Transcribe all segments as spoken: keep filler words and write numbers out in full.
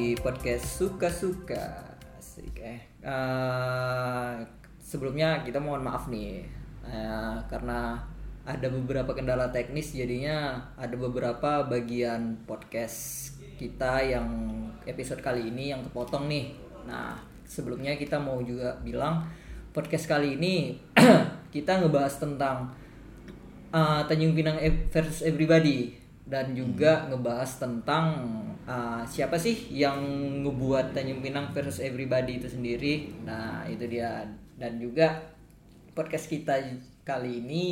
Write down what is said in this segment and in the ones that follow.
di podcast Suka-Suka. Asik eh. Uh, sebelumnya kita mohon maaf nih uh, karena ada beberapa kendala teknis, jadinya ada beberapa bagian podcast kita yang episode kali ini yang kepotong nih. Nah, sebelumnya kita mau juga bilang podcast kali ini kita ngebahas tentang uh, Tanjung Pinang versus Everybody. Dan juga hmm. ngebahas tentang uh, siapa sih yang ngebuat Tanjung Pinang versus Everybody itu sendiri. Nah itu dia. Dan juga podcast kita kali ini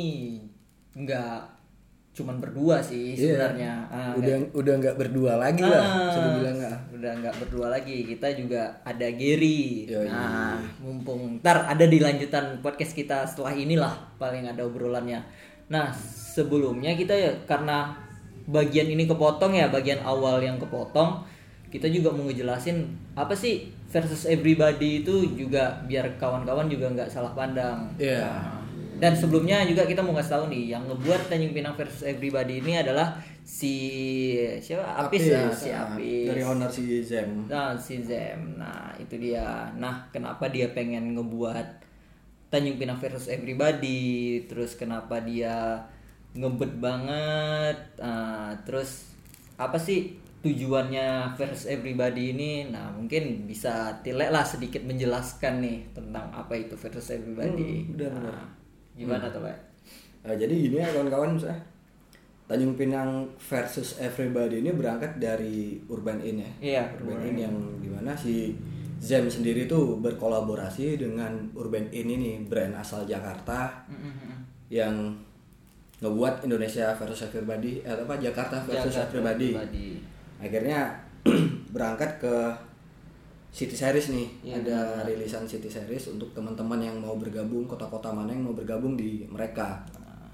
nggak cuman berdua sih sebenarnya. Yeah. Uh, udah gak, udah nggak berdua lagi uh, lah. Saya bilang nggak. Udah nggak berdua lagi. Kita juga ada Gary. Yoi. Nah mumpung ntar ada di lanjutan podcast kita setelah inilah paling ada obrolannya. Nah sebelumnya kita ya karena bagian ini kepotong ya, bagian awal yang kepotong, kita juga mau ngejelasin apa sih versus Everybody itu juga biar kawan-kawan juga nggak salah pandang. Iya. Yeah. Nah, dan sebelumnya juga kita mau ngasih tahu nih, yang ngebuat Tanjung Pinang versus Everybody ini adalah si siapa? Apis, Apis, ya, si Apis. Dari owner si Zem. Nah, si Zem. Nah, itu dia. Nah, kenapa dia pengen ngebuat Tanjung Pinang versus Everybody? Terus kenapa dia ngebet banget, uh, terus apa sih tujuannya versus Everybody ini? Nah mungkin bisa Tile lah sedikit menjelaskan nih tentang apa itu versus Everybody. Hmm, benar, nah, gimana hmm. tuh Pak? Nah, jadi gini ya kawan-kawan, misalnya Tanjung Pinang versus Everybody ini berangkat dari Urban Inn ya. Iya, Urban Inn yang dimana si Zem sendiri tuh berkolaborasi dengan Urban Inn ini, brand asal Jakarta mm-hmm. yang ngebuat Indonesia versus Everybody, eh, apa Jakarta versus Jakarta Everybody. Everybody. Akhirnya berangkat ke City Series nih, ya, ada benar. Rilisan City Series untuk teman-teman yang mau bergabung, kota-kota mana yang mau bergabung di mereka.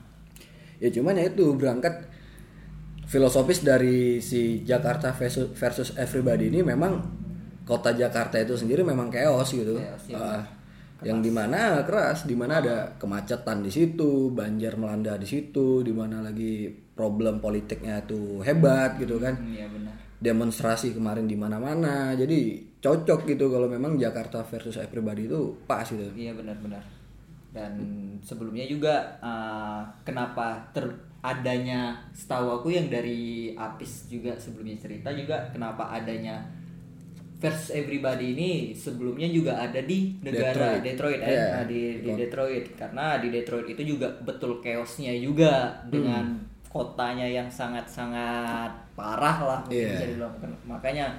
Ya cuman ya itu berangkat filosofis dari si Jakarta versus, versus Everybody ini, memang kota Jakarta itu sendiri memang chaos gitu. Chaos, ya. uh, yang dimana keras, dimana ada kemacetan di situ, banjir melanda di situ, dimana lagi problem politiknya tuh hebat gitu kan. Iya benar. Demonstrasi kemarin di mana-mana, jadi cocok gitu kalau memang Jakarta versus Everybody itu pas gitu. Iya benar-benar. Dan sebelumnya juga uh, kenapa ter adanya, setahu aku yang dari Apis juga sebelumnya cerita juga kenapa adanya versus Everybody ini sebelumnya juga ada di negara Detroit, Detroit eh yeah. nah, di, di Detroit, karena di Detroit itu juga betul chaosnya juga hmm. dengan kotanya yang sangat-sangat parah lah mungkin yeah. bisa dibilang. Makanya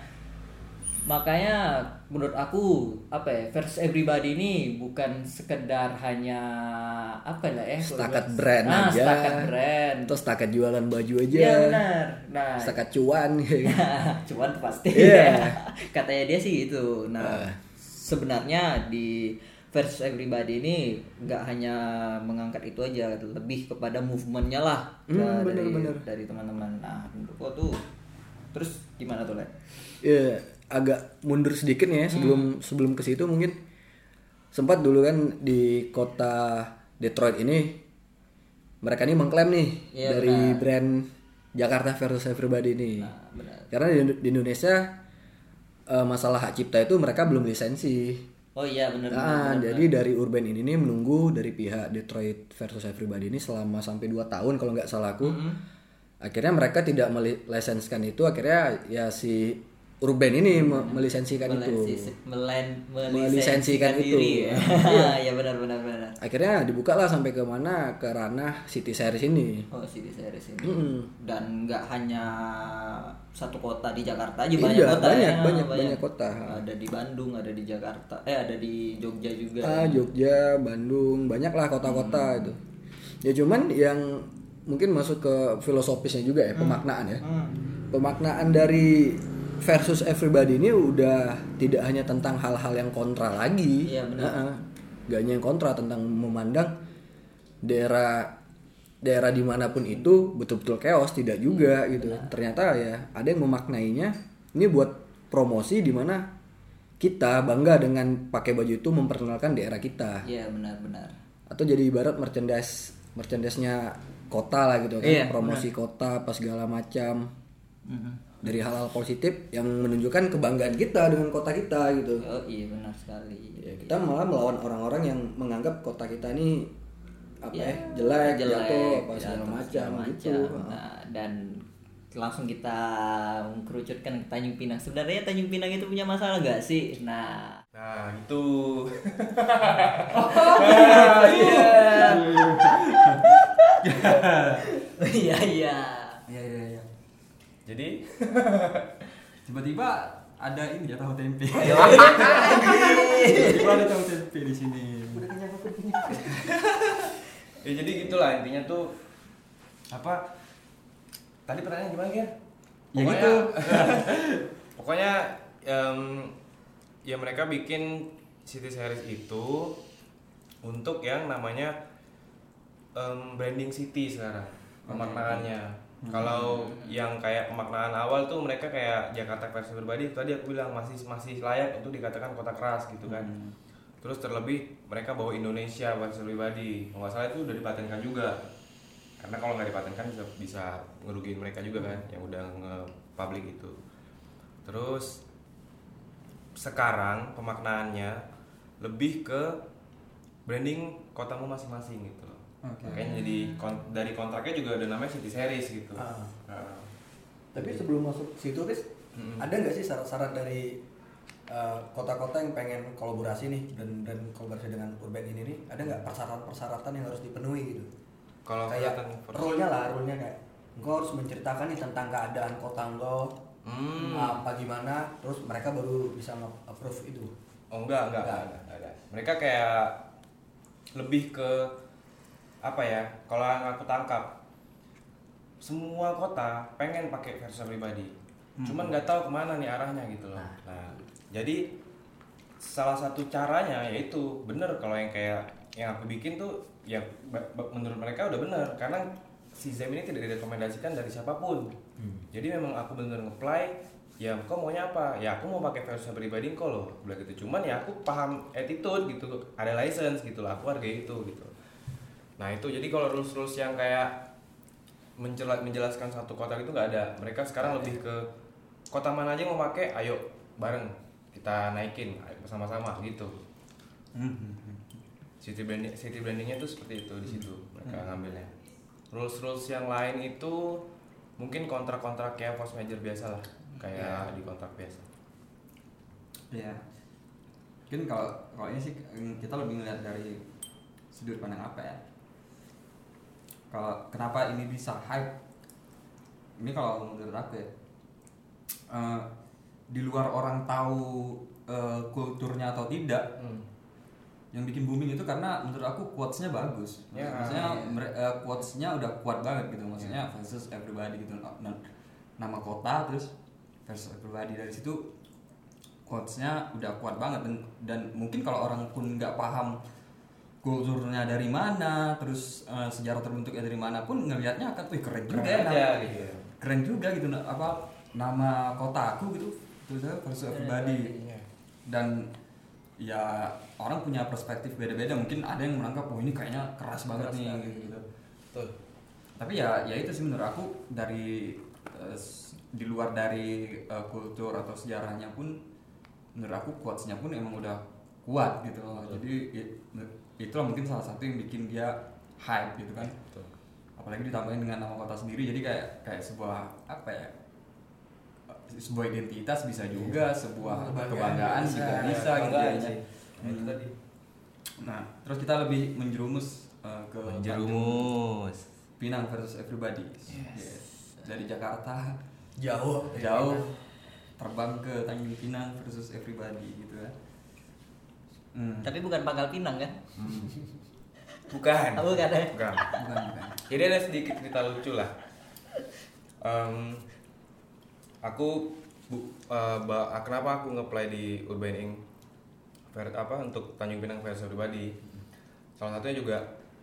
makanya menurut aku apa ya, versus Everybody ini bukan sekedar hanya apa lah ya setakat brand nah, aja, setakat brand, terus setakat jualan baju aja. Iya benar. Nah, setakat cuan. Cuan pasti. Yeah. Katanya dia sih gitu. Nah, uh. sebenarnya di versus Everybody ini nggak hanya mengangkat itu aja, lebih kepada movementnya lah hmm, dari bener-bener. dari teman-teman. Nah, menurutku tuh terus gimana tuh, Le? Iya, yeah, agak mundur sedikit nih ya sebelum hmm. sebelum ke situ, mungkin sempat dulu kan di kota Detroit ini mereka nih mengklaim nih yeah, dari benar. brand Jakarta versus Everybody ini. Nah, karena di, di Indonesia uh, masalah hak cipta itu mereka belum lisensi. Oh iya benar. Nah, benar, jadi benar. Dari Urban ini nih menunggu dari pihak Detroit versus Everybody ini selama sampai dua tahun kalau nggak salah aku. Mm-hmm. Akhirnya mereka tidak melisenskan itu, akhirnya ya si Urban ini hmm. melisensikan Melensi, itu. Melen, melisensikan itu. Diri, ya. Ya benar benar benar. Akhirnya dibuka lah sampai ke mana, ke ranah City Series ini. Oh, City Series ini. Mm-hmm. Dan nggak hanya satu kota di Jakarta aja, banyak iya, kota banyak, ya. banyak banyak banyak kota. Ada di Bandung, ada di Jakarta, eh ada di Jogja juga. Ah, Jogja, Bandung, banyak lah kota-kota hmm. itu. Ya cuman yang mungkin masuk ke filosofisnya juga ya, hmm. pemaknaan ya. Hmm. Pemaknaan dari versus Everybody ini udah tidak hanya tentang hal-hal yang kontra lagi. Iya benar. Uh-uh. Gak hanya yang kontra, tentang memandang daerah daerah dimanapun itu betul-betul chaos, tidak juga gitu. Benar. Ternyata ya ada yang memaknainya ini buat promosi di mana kita bangga dengan pakai baju itu memperkenalkan daerah kita. Iya benar-benar. Atau jadi ibarat merchandise merchandise-nya kota lah gitu kan, iya, promosi bener. Kota apa segala macam. Mm-hmm. dari hal-hal positif yang menunjukkan kebanggaan kita dengan kota kita gitu. Oh iya benar sekali. Ya, kita malah melawan orang-orang yang menganggap kota kita ini apa ya, Ya, jelek, jelek, jatuh apa segala jatuh, macam segala gitu. macam. Nah, dan langsung kita mengkerucutkan ke Tanjung Pinang. Sebenarnya Tanjung Pinang itu punya masalah nggak sih? Nah, Nah, itu. iya iya. Iya iya iya. Jadi Tiba-tiba ada ini ya tahu tempe. Ayo. Tiba-tiba ada tahu tempe di sini. ya jadi gitulah intinya tuh apa? Tadi pertanyaan gimana ya? Ya gitu. Pokoknya em, ya mereka bikin City Series itu untuk yang namanya em, branding city sekarang pemaknaannya. Kalau yang kayak pemaknaan awal tuh mereka kayak Jakarta versi pribadi, tadi aku bilang masih masih layak untuk dikatakan kota keras gitu kan. Hmm. Terus terlebih mereka bawa Indonesia versi pribadi, kalau nggak salah itu udah dipatenkan juga. Karena kalau nggak dipatenkan bisa bisa ngerugiin mereka juga kan, yang udah nge-public itu. Terus sekarang pemaknaannya lebih ke branding kotamu masing-masing gitu loh. Oke. Makanya jadi kon- dari kontraknya juga ada namanya City Series gitu. Ah. Nah, Tapi sebelum masuk situ Riz, Mm-mm. ada nggak sih syarat-syarat dari uh, kota-kota yang pengen kolaborasi nih dan dan kolaborasi dengan Urban ini nih, ada nggak persyaratan-persyaratan yang harus dipenuhi gitu? kalau Kayak kelihatan rule-nya lah, rule-nya kayak engkau harus menceritakan nih tentang keadaan kota engkau, Hmm. apa gimana, terus mereka baru bisa nge-approve itu. Oh enggak, enggak, Enggak. enggak, enggak, enggak. Mereka kayak lebih ke apa ya? Kalau yang aku tangkap, semua kota pengen pakai versi pribadi, Hmm. cuman nggak tahu kemana nih arahnya gitu loh. Nah, jadi salah satu caranya yaitu bener kalau yang kayak yang aku bikin tuh ya ba- ba- menurut mereka udah bener karena si Zem ini tidak direkomendasikan dari siapapun. Jadi memang aku bener-bener nge-apply, ya kau maunya apa? Ya aku mau pakai versi pribadi kok loh, bilang gitu. Cuman ya aku paham attitude gitu, ada license gitu lah, aku hargai itu gitu. Nah itu jadi kalau rules-rules yang kayak menjela- menjelaskan satu kota itu nggak ada. Mereka sekarang lebih ke kota mana aja yang mau pakai, ayo bareng kita naikin ayo bersama-sama gitu. Hmm. City branding, city brandingnya tuh seperti itu di situ mereka ngambilnya. Rules-rules yang lain itu mungkin kontrak-kontrak kayak force major biasa lah, kayak di kontrak biasa. Iya. Mungkin kalau kalau ini sih kita lebih ngeliat dari sudut pandang apa ya? Kalau kenapa ini bisa hype? Ini kalau menurut aku ya, eh, di luar orang tahu eh, kulturnya atau tidak, Hmm. yang bikin booming itu karena menurut aku quotes-nya bagus. Ya, Maksudnya iya. mere- eh, quotes-nya udah kuat banget gitu. Maksudnya versus everybody gitu. Nah, nama kota terus versus everybody, dari situ quotes-nya udah kuat banget dan dan mungkin kalau orang pun nggak paham kulturnya dari mana, terus eh, sejarah terbentuknya dari mana pun ngelihatnya akan wih keren juga ya, Keren nama- aja gitu. keren juga gitu nah, apa nama kota aku gitu terus versus everybody. Iya. Dan ya orang punya perspektif beda-beda, mungkin ada yang menganggap oh ini kayaknya keras banget Keras nih banget. gitu, gitu. Betul. Tapi ya ya itu sih menurut aku dari eh, s- di luar dari eh, kultur atau sejarahnya pun menurut aku quotes-nya pun emang udah kuat gitu loh. Betul. Jadi i- itulah mungkin salah satu yang bikin dia hype gitu kan. Betul. Apalagi ditambahin dengan nama kota sendiri, jadi kayak kayak sebuah apa ya, sebuah identitas bisa juga, sebuah Kebanggaan kebanggaan bisa. juga bisa gitu Kebanggaan ya. sih. Nah, itu Hmm. tadi. Nah, terus kita lebih menjerumus uh, ke Tanjung Menjerumus. Pinang versus everybody. Yes. Dari Jakarta Jauh, jauh terbang ke Tanjung Pinang versus everybody gitu kan. Hmm. Tapi bukan Pangkal Pinang kan? Bukan. Oh, bukan ya? Bukan. Bukan, bukan. Jadi ada sedikit cerita lucu lah. Em, aku bu, eh, ba- kenapa aku nge-play di Urban Ink ver- apa untuk Tanjung Pinang versi pribadi. Salah satunya juga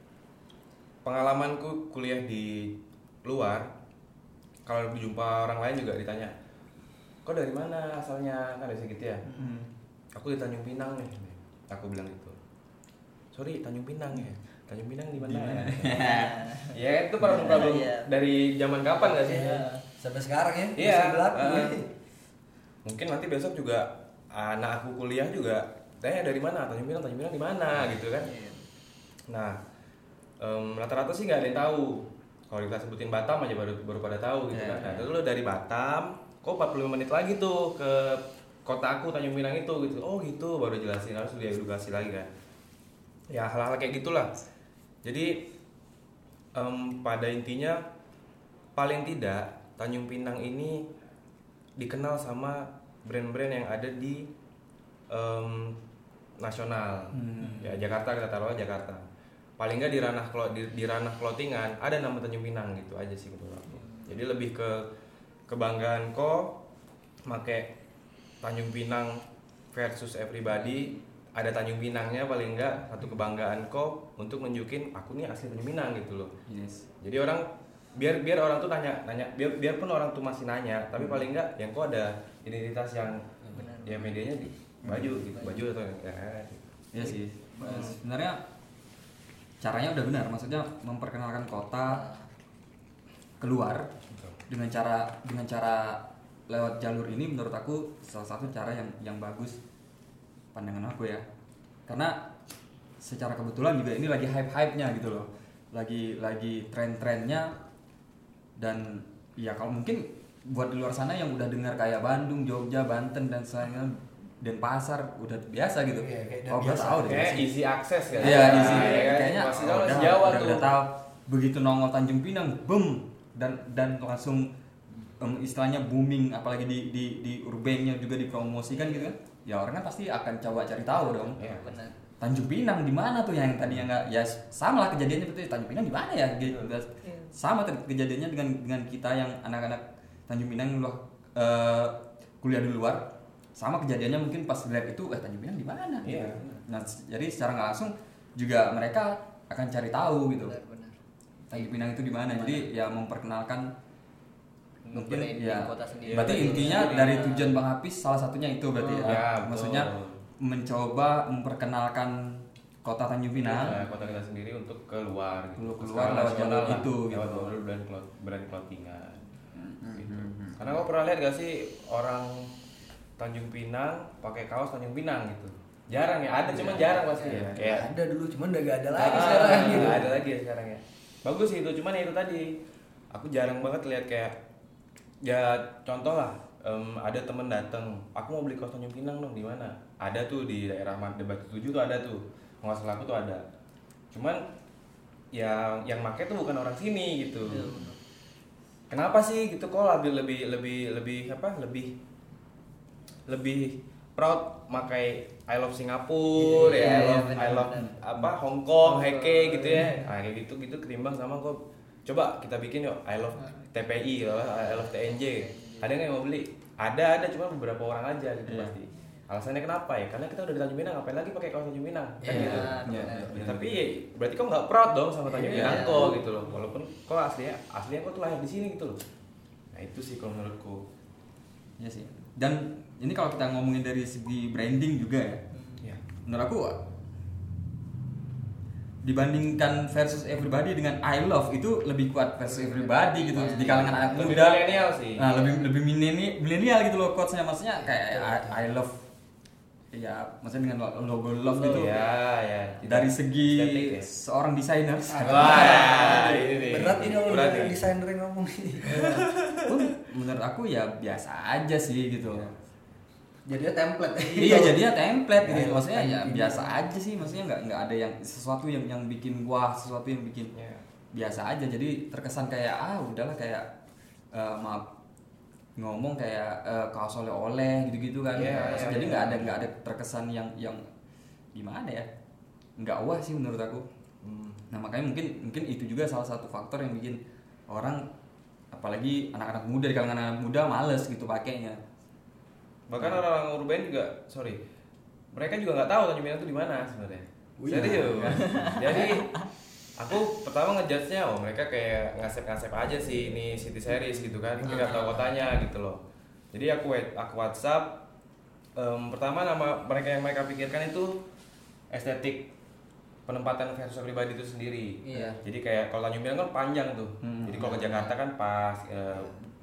pengalamanku kuliah di luar. Kalau berjumpa orang lain juga ditanya, kok dari mana asalnya, kan dari gitu ya. Hmm. Aku di Tanjung Pinang nih. Aku bilang gitu. Sorry, Tanjung Pinang ya. Tanjung Pinang di mana? Di mana? Ya itu problem-problem Iya. dari zaman kapan gak sih? Iya. Sampai sekarang ya. Iya. Masih berlaku. Uh, mungkin nanti besok juga anak aku kuliah juga tanya dari mana, Tanjung Pinang, Tanjung Pinang di mana gitu kan. Nah, um, rata-rata sih nggak ada yang tahu. Kalau kita sebutin Batam aja baru baru pada tahu gitu yeah, kan. Nah, yeah. itu lo dari Batam, kok empat puluh lima menit lagi tuh ke kota aku Tanjung Pinang itu gitu. Oh gitu, baru jelasin, harus diedukasi lagi kan. Ya hal-hal kayak gitulah. Jadi um, pada intinya paling tidak Tanjung Pinang ini dikenal sama brand-brand yang ada di um, nasional. Hmm. Ya Jakarta, kita taruh aja Jakarta. Paling nggak di ranah di, di ranah clothingan ada nama Tanjung Pinang gitu aja sih menurut aku. Jadi lebih ke kebanggaan kok make Tanjung Pinang versus everybody, ada Tanjung Pinangnya paling enggak, satu kebanggaan kok untuk nunjukin aku nih asli Tanjung Pinang gitu loh. Yes. Jadi orang biar biar orang tuh nanya nanya biar biarpun orang tuh masih nanya, tapi paling enggak yang kok ada identitas yang benar, ya medianya di baju gitu, baju atau ya. Iya sih. Hmm. Sebenarnya caranya udah benar, maksudnya memperkenalkan kota keluar dengan cara dengan cara lewat jalur ini menurut aku salah satu cara yang yang bagus pandangan aku ya. Karena secara kebetulan juga ini lagi hype-hype-nya gitu loh. Lagi lagi tren-trennya, dan ya kalau mungkin buat di luar sana yang udah dengar kayak Bandung, Jogja, Banten dan sebagainya, Denpasar udah biasa gitu. Iya, oh, udah tahu deh. Kayak easy access kan. Iya, easy. Nah, ya, Kayaknya masih oh, udah, udah, Jawa udah, tuh. udah tahu. Begitu nongol Tanjung Pinang, boom, dan dan langsung um, istilahnya booming, apalagi di di di urbannya juga dipromosikan gitu kan. Ya orang kan pasti akan coba cari tahu dong. Iya, benar. Tanjung Pinang di mana tuh yang tadinya nggak, ya sama lah kejadiannya betul. Tanjung Pinang di mana ya? Gitu. Sama kejadiannya dengan dengan kita yang anak-anak Tanjung Pinang yang uh, kuliah di luar, sama kejadiannya mungkin pas grab itu eh Tanjung Pinang di mana? Iya. Nah, jadi secara nggak langsung juga mereka akan cari tahu gitu. Benar, benar. Tanjung Pinang itu di mana? Jadi ya memperkenalkan mungkin ya. Kota sendiri. Berarti Ya, intinya ya. dari tujuan Bang Hafiz salah satunya itu berarti Oh, ya. ya, Maksudnya betul. mencoba memperkenalkan kota Tanjung Pinang. Nah, kota kita sendiri untuk keluar gitu. Keluar Secara lewat jalur nasional lah, itu, lewat gitu. jalur brand cloth- brand clothingan. Hmm, Gitu. Karena kau pernah lihat gak sih orang Tanjung Pinang pakai kaos Tanjung Pinang gitu? Jarang ya, ada cuman jarang pasti ya. Kayak Ada dulu, cuman udah gak ada lagi ah, sekarang gitu. nggak ada lagi ya sekarang ya. Bagus sih itu, cuman ya itu tadi. Aku jarang banget lihat kayak ya contoh lah, um, ada temen dateng, aku mau beli kaos Tanjung Pinang dong, di mana? Ada tuh di daerah Debat tujuh tuh ada tuh, nggak salah aku tuh ada. Cuman yang yang make tuh bukan orang sini gitu. Kenapa sih gitu, kok lebih lebih lebih lebih apa lebih lebih proud makai I love Singapura Iya, ya, I iya, love benar, I love benar. apa Hong Kong, Heke gitu ya. Nah, kayak gitu gitu ketimbang sama kok coba kita bikin yuk I love T P I, I love T N J. Ada nggak yang mau beli? Ada, ada cuma beberapa orang aja gitu Iya. pasti. Alasannya kenapa ya? Karena kita udah di Tanjung Pinang, ngapain lagi pakai kaos Tanjung Pinang? Kan Iya, gitu. benar. Ya, tapi ya, berarti kok nggak proud dong sama Tanjung Iya. Pinang kok gitu loh. Walaupun kok aslinya aslinya kok tuh lahir di sini gitu loh. Nah itu sih kalau menurutku. Iya sih. Dan ini kalau kita ngomongin dari segi branding juga ya. Ya. Menurut aku dibandingkan versus everybody dengan I love itu lebih kuat versus everybody gitu di kalangan anak Lebih muda. milenial sih. Nah, lebih lebih milenial milenial gitu loh quotes-nya, maksudnya kayak I, I love ya maksudnya dengan logo love gitu. Ya, ya. Dari segi Estetik ya. seorang desainer Wah, ini nih. Berat ini kalau Berat dari ya. desainer yang ngomong ini. pun menurut aku ya biasa aja sih gitu. Jadinya template. Iya jadinya template gitu, Ya, maksudnya ya ini. biasa aja sih, maksudnya nggak nggak ada yang sesuatu yang yang bikin wah, sesuatu yang bikin Ya. biasa aja, jadi terkesan kayak ah udahlah kayak eh, maaf ngomong kayak eh, kaos oleh-oleh gitu-gitu kan. Iya, Maksudnya iya, jadi iya. nggak ada nggak ada terkesan yang yang gimana ya, nggak wah sih menurut aku. Hmm. Nah makanya mungkin mungkin itu juga salah satu faktor yang bikin orang apalagi anak-anak muda di kalangan anak muda males gitu pakainya. Bahkan orang-orang urban juga, sorry, mereka juga nggak tahu Tanjung Pinang itu di mana sebenarnya. Oh iya. Serius. Jadi aku pertama ngejudge-nya, oh mereka kayak ngasep-ngasep aja sih ini city series gitu kan, nggak tahu kotanya gitu loh. Jadi aku aku WhatsApp, em, pertama nama mereka yang mereka pikirkan itu estetik penempatan versus pribadi itu sendiri. Iya. Jadi kayak kalau Tanjung Pinang kan panjang tuh. Hmm. Jadi kalau ke Jakarta kan pas, eh,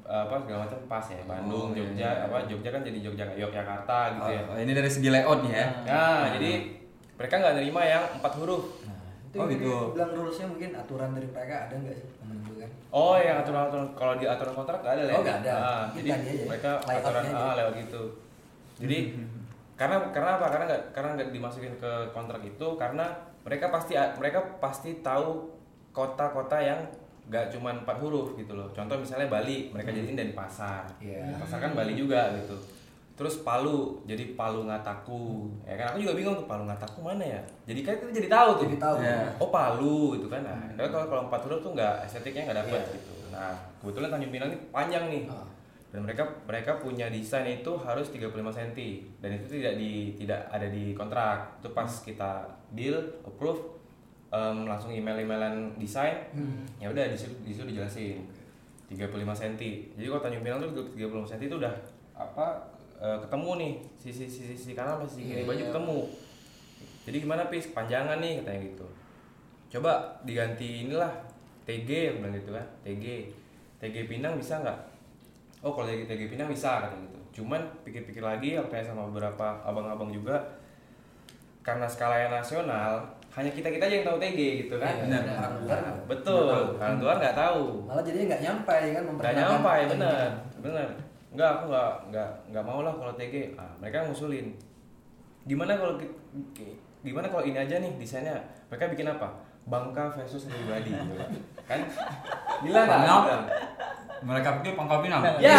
apa segala macam pas ya. Bandung, Oh, iya, Jogja, iya. apa Jogja kan jadi Jogja Yogyakarta gitu ya. Oh, ini dari segi layout nih ya. Nah, jadi mereka nggak nerima yang empat huruf. Itu Oh, yang gitu. dia bilang rulesnya mungkin aturan dari mereka ada nggak sih menentukan? Oh, yang aturan-aturan kalau di aturan kontrak nggak ada lah. Oh, ya? nggak ada. Ah, Mungkin jadi tadi aja. mereka Layoutnya aturan aja. ah, lewat gitu. Jadi karena karena apa? Karena nggak karena nggak dimasukin ke kontrak itu karena mereka pasti mereka pasti tahu kota-kota yang nggak cuma empat huruf gitu loh. Contoh misalnya Bali, mereka jadiin dari pasar. Iya. Pasar kan Bali juga gitu. Terus Palu, jadi Palu Ngataku. Ya kan aku juga bingung tuh Palu Ngataku mana ya. Jadi kan kita jadi tahu tuh. Jadi tahu. Iya. Oh Palu itu kan. Nah, karena kalau kalau empat huruf tuh nggak estetiknya nggak dapet Iya. gitu. Nah, kebetulan Tanjung Pinang ini panjang nih. Ah. Dan mereka mereka punya desain itu harus tiga puluh lima sentimeter dan itu tidak di tidak ada di kontrak. Itu pas kita deal approve em, langsung email-emailan desain. Hmm. Ya udah di situ di situ dijelasin tiga puluh lima sentimeter. Jadi kalau Tanjung Pinang tuh tiga puluh lima sentimeter itu udah apa eh, ketemu nih sisi sisi sisi kanan sama sisi kiri Iya, baju iya. ketemu. Jadi gimana Pis panjangan nih katanya gitu. Coba diganti inilah T G aku bilang gitu kan. T G T G Pinang bisa nggak? Oh kalau T G T G Pinang bisa katanya gitu. Cuman pikir-pikir lagi aku tanya sama beberapa abang-abang juga karena skalanya nasional hanya kita-kita aja yang tahu T G gitu kan. Iya, benar. orang luar nggak- Betul, orang luar nggak tahu. Malah jadinya nggak nyampe ya kan Nggak memperkenalkan nyampe, Tanjung bener, Pinang. bener. Enggak, aku nggak nggak nggak mau lah kalau T G. Ah, mereka ngusulin. Gimana kalau ki- ki- gimana kalau ini aja nih desainnya? Mereka bikin apa? Bangka versus Everybody gitu kan. Kan? Gila nggak? Pangkal. Gila. Mereka pikir Pangkal Pinang. Ya.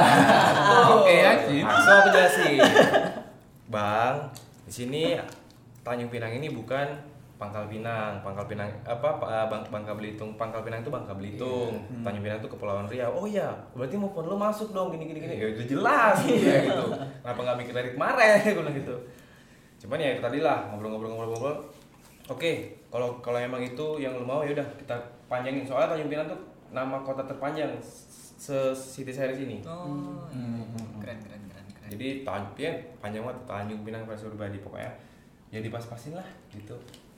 Oke ya sih. Langsung aku jelasin. Bang, di sini Tanjung Pinang ini bukan Pangkal Pinang. Pangkal Pinang apa Pa- Bang Bangka Belitung. Pangkal Pinang itu Bangka Belitung. Tanjung Pinang itu Kepulauan Riau. Oh iya, berarti mau pun lo masuk dong gini gini gini. Ya itu jelas ya gitu. Kenapa nggak mikir dari kemarin gue bilang gitu. Cuman ya itu tadi lah ngobrol-ngobrol-ngobrol-ngobrol. Oke, kalau kalau emang itu yang lo mau ya udah kita panjangin. Soalnya Tanjung Pinang tuh nama kota terpanjang se city series ini. Oh, Hmm. keren keren keren keren. Jadi Tanjung Pinang panjang banget Tanjung Pinang versus Everybody pokoknya. Ya dipas-pasin lah gitu.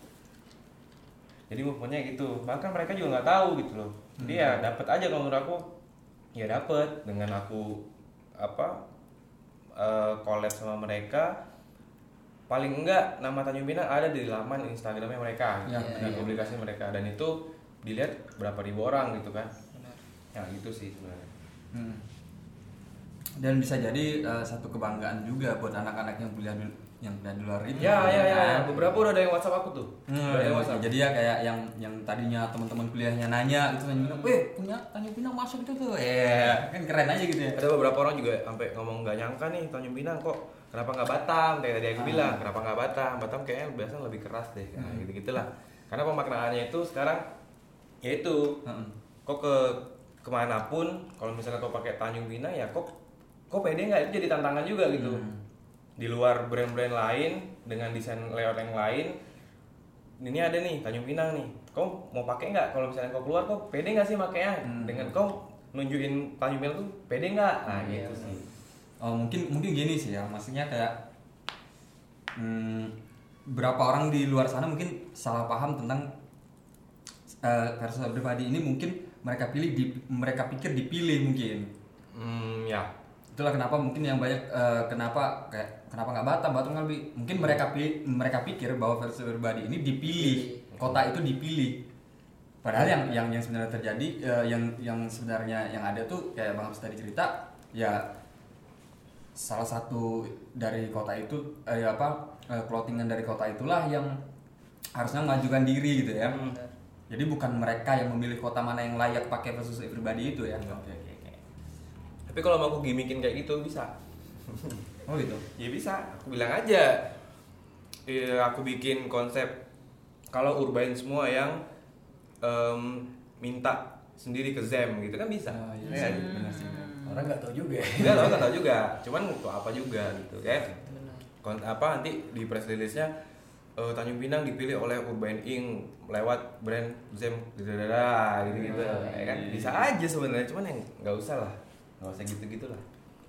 Jadi movementnya gitu. Bahkan mereka juga nggak tahu gitu loh. Jadi ya dapat aja kalau menurut aku. Ya dapat dengan aku apa eh, collab sama mereka. Paling enggak nama Tanjung Pinang ada di laman Instagramnya mereka, Ya, di benar. publikasi mereka dan itu dilihat berapa ribu orang gitu kan. Benar. Ya gitu sih sebenarnya. Hmm. Dan bisa jadi eh, satu kebanggaan juga buat anak-anak yang kuliah di, yang kuliah di luar itu. Ya ya ya, kan? beberapa udah ada yang WhatsApp aku tuh. Hmm, Udah ada yang ya, WhatsApp. jadi ya kayak yang yang tadinya teman-teman kuliahnya nanya itu Tanjung Pinang, "Weh, punya Tanjung Pinang masuk itu tuh." Eh, kan keren aja gitu ya. Ada beberapa orang juga sampai ngomong nggak nyangka nih Tanjung Pinang kok kenapa nggak Batam kayak tadi aku Ah. bilang kenapa nggak Batam Batam kayaknya biasanya lebih keras deh nah, Hmm. gitu gitulah karena pemaknaannya itu sekarang yaitu Heeh. kok ke kemanapun kalau misalnya kau pakai Tanjung Pinang ya kok kok pede nggak itu jadi tantangan juga gitu Hmm. di luar brand-brand lain dengan desain layout yang lain ini ada nih Tanjung Pinang nih kau mau pakai nggak kalau misalnya kau keluar kau pede nggak sih makanya Hmm. dengan kau nunjukin Tanjung Pinang tuh pede nggak nah Iya, gitu benar. sih. Oh, mungkin mungkin gini sih ya, maksudnya kayak hmm, berapa orang di luar sana mungkin salah paham tentang eh, versus Everybody ini mungkin mereka pilih di, mereka pikir dipilih mungkin. Hmm, ya. Itulah kenapa mungkin yang banyak eh, kenapa kayak kenapa nggak Batam Batam kan lebih mungkin mereka pilih, mereka pikir bahwa versus Everybody ini dipilih, kota itu dipilih. Padahal yang yang yang sebenarnya terjadi eh, yang yang sebenarnya yang ada tuh kayak Bang Hafiz tadi cerita ya salah satu dari kota itu eh, apa eh, clothingan dari kota itulah yang harusnya mengajukan diri gitu ya. Hmm. Jadi bukan mereka yang memilih kota mana yang layak pakai versus Everybody itu ya. Oke oke oke. Tapi kalau mau aku gimikin kayak gitu bisa. Oh gitu. Ya bisa. Aku bilang aja. Eh, aku bikin konsep kalau urban semua yang em, minta sendiri ke Zem gitu kan bisa. Oh, iya Ya, sih, benar sih. Orang nggak tahu juga. Enggak tahu nggak tahu juga. Cuman untuk apa juga gitu ya. Benar. Kon- apa nanti di press release-nya eh, Tanjung Pinang dipilih oleh Urban Inc lewat brand Zem gitu gitu gitu ya kan bisa aja sebenarnya cuman yang nggak usah lah nggak usah gitu gitulah.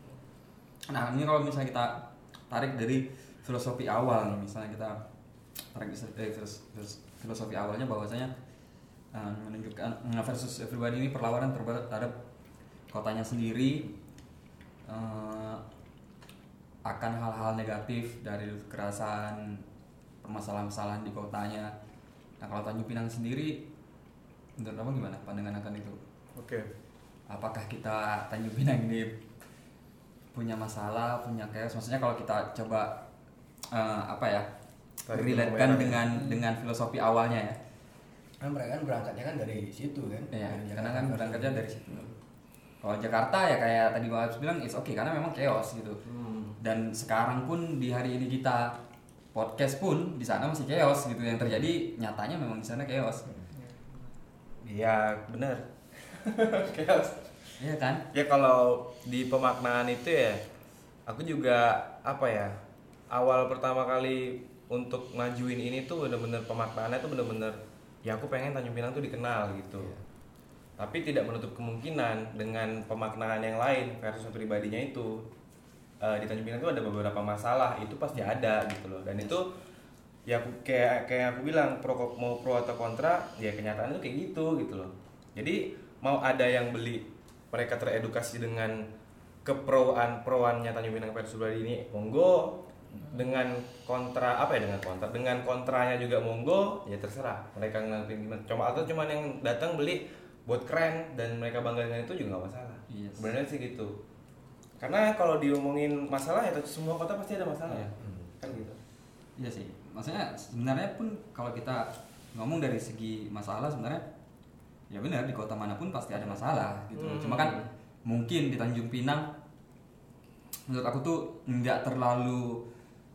Nah ini kalau misalnya kita tarik dari filosofi awal nih, misalnya kita tarik dari filosofi awalnya bahwasanya uh, menunjukkan uh, versus Everybody ini perlawanan terhadap kotanya sendiri uh, akan hal-hal negatif dari kekerasan, permasalahan-permasalahan di kotanya. Nah kalau Tanjung Pinang sendiri, menurut kamu gimana pandangan akan itu? Oke. Okay. Apakah kita Tanjung Pinang ini punya masalah, punya chaos? Maksudnya kalau kita coba uh, apa ya, relate-kan dengan dengan filosofi awalnya ya. Kan mereka kan berangkatnya kan dari situ kan. Iya, karena kan berangkatnya dari situ. Kalau Jakarta ya kayak tadi Bang Abis bilang it's okay karena memang chaos gitu. Hmm. Dan sekarang pun di hari ini kita podcast pun di sana masih chaos gitu, yang terjadi nyatanya memang di sana chaos. Iya, benar. Chaos. Iya kan? Ya kalau di pemaknaan itu ya, aku juga apa ya, awal pertama kali untuk ngajuin ini tuh bener-bener pemaknaannya tuh bener-bener ya aku pengen Tanjung Pinang tuh dikenal gitu. Yeah. Tapi tidak menutup kemungkinan dengan pemaknaan yang lain versus pribadinya itu uh, di Tanjung Pinang tuh ada beberapa masalah, itu pasti ada gitu loh. Dan itu ya aku, kayak kayak aku bilang pro mau pro atau kontra, ya kenyataan itu kayak gitu gitu loh. Jadi mau ada yang beli, mereka teredukasi dengan keproan proannya Tanjung Pinang versus Bali ini, monggo. Dengan kontra apa ya dengan kontra dengan kontranya juga monggo, ya terserah mereka ngelakuin gimana. Cuma atau cuman yang datang beli buat keren dan mereka bangga dengan itu juga nggak masalah. Yes. Sebenarnya sih gitu. Karena kalau diomongin masalah ya semua kota pasti ada masalah. Iya. Hmm. Kan gitu. Iya sih. Maksudnya sebenarnya pun kalau kita ngomong dari segi masalah sebenarnya ya benar di kota manapun pasti ada masalah gitu. Hmm. Cuma kan mungkin di Tanjung Pinang menurut aku tuh nggak terlalu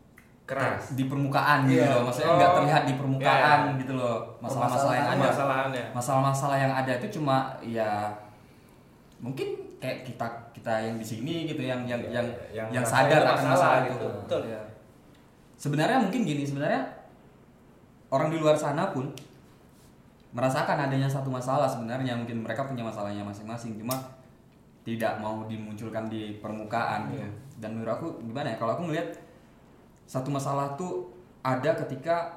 keras di permukaan gitu yeah. loh, maksudnya nggak oh. terlihat di permukaan yeah. gitu loh masalah-masalah yang ada, masalah-masalah yang ada itu cuma ya mungkin kayak kita kita yang di sini gitu yang yang yeah, yang yang, yang sadar akan masalah itu. Gitu. Betul. Ya. Sebenarnya mungkin gini, sebenarnya orang di luar sana pun merasakan adanya satu masalah sebenarnya, mungkin mereka punya masalahnya masing-masing, cuma tidak mau dimunculkan di permukaan yeah. gitu. Dan menurut aku gimana ya, kalau aku ngelihat satu masalah tuh ada ketika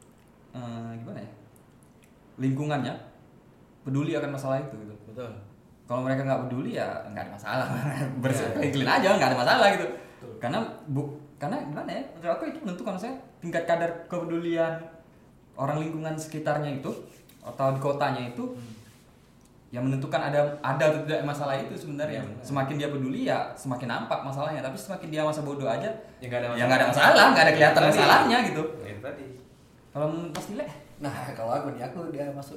eh, gimana ya, lingkungannya peduli akan masalah itu gitu. Betul. Kalau mereka nggak peduli ya nggak ada masalah, bersih aja nggak ada masalah gitu. Betul. Karena bu karena gimana ya, menurut aku itu menentukan saya tingkat kadar kepedulian orang lingkungan sekitarnya itu atau di kotanya itu hmm. yang menentukan ada ada atau tidak masalah itu sebenarnya. Ya, semakin dia peduli ya semakin nampak masalahnya, tapi semakin dia masa bodoh aja ya nggak ada masalah, ya nggak ada masalah, nggak ada kelihatan masalahnya gitu. Ya, tadi. Kalau pasti le. Nah kalau aku nih aku dia masuk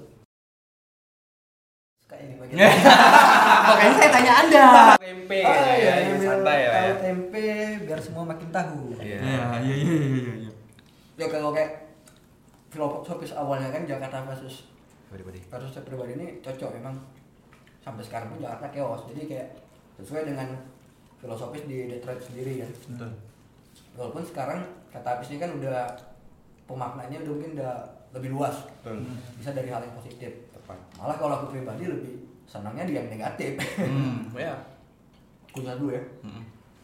suka ini bagian. Makanya saya tanya Anda. Tempe oh, ya, ya, ya, santai ya. Tahu tempe biar semua makin tahu. Iya iya iya iya iya. Ya kalau kayak filosofis awalnya kan Jakarta versus pribadi. Versus pribadi ini cocok memang sampai sekarang pun Jakarta chaos. Jadi kayak sesuai dengan filosofis di Detroit sendiri kan. Betul. Walaupun sekarang kata Apis ini kan udah pemaknaannya udah mungkin udah lebih luas. Betul. Bisa dari hal yang positif. Tepat. Malah kalau aku pribadi lebih senangnya di yang negatif. Hmm, ya. Kunyah dulu ya. Hmm.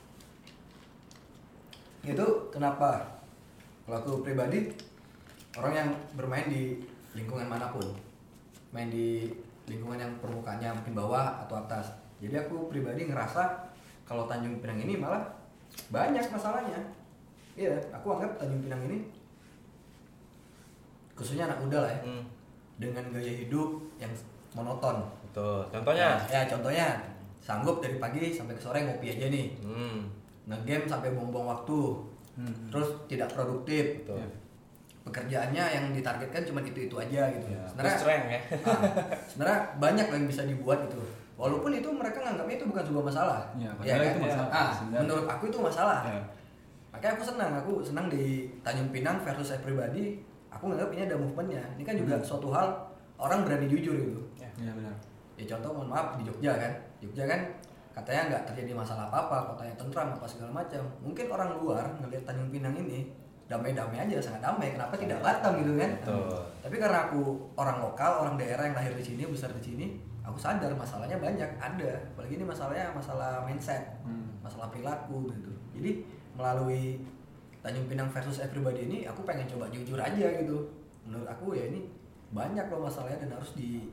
Itu kenapa? Kalau aku pribadi orang yang bermain di lingkungan manapun, main di lingkungan yang permukaannya mungkin bawah atau atas. Jadi aku pribadi ngerasa kalau Tanjung Pinang ini malah banyak masalahnya. Iya, aku anggap Tanjung Pinang ini khususnya anak muda lah ya, hmm. dengan gaya hidup yang monoton. Betul. Contohnya? Nah, ya contohnya sanggup dari pagi sampai ke sore ngopi aja nih, hmm. nge-game sampai buang-buang waktu, hmm. terus tidak produktif. Betul. Pekerjaannya yang ditargetkan cuma itu-itu aja gitu. Ya, sebenarnya strength ya. Nah, sebenarnya banyak yang bisa dibuat gitu. Walaupun itu mereka nganggapnya itu bukan sebuah masalah. Ya, ya kan? itu masalah. Ah, menurut aku itu masalah. Ya. Makanya aku senang, aku senang di Tanjung Pinang versus saya pribadi. Aku nganggap ini ada movementnya. Ini kan juga hmm. suatu hal orang berani jujur gitu. Ya, benar. Ya contoh mohon maaf di Jogja kan. Jogja kan katanya nggak terjadi masalah apa-apa, kotanya tentram apa segala macam. Mungkin orang luar ngelihat Tanjung Pinang ini damai-damai aja, sangat damai. Kenapa tidak Batam gitu kan? Betul. Tapi karena aku orang lokal, orang daerah yang lahir di sini, besar di sini, aku sadar masalahnya banyak, ada. Apalagi ini masalahnya masalah mindset, hmm. masalah perilaku gitu. Jadi melalui Tanjung Pinang versus everybody ini, aku pengen coba jujur aja gitu. Menurut aku ya ini banyak loh masalahnya dan harus di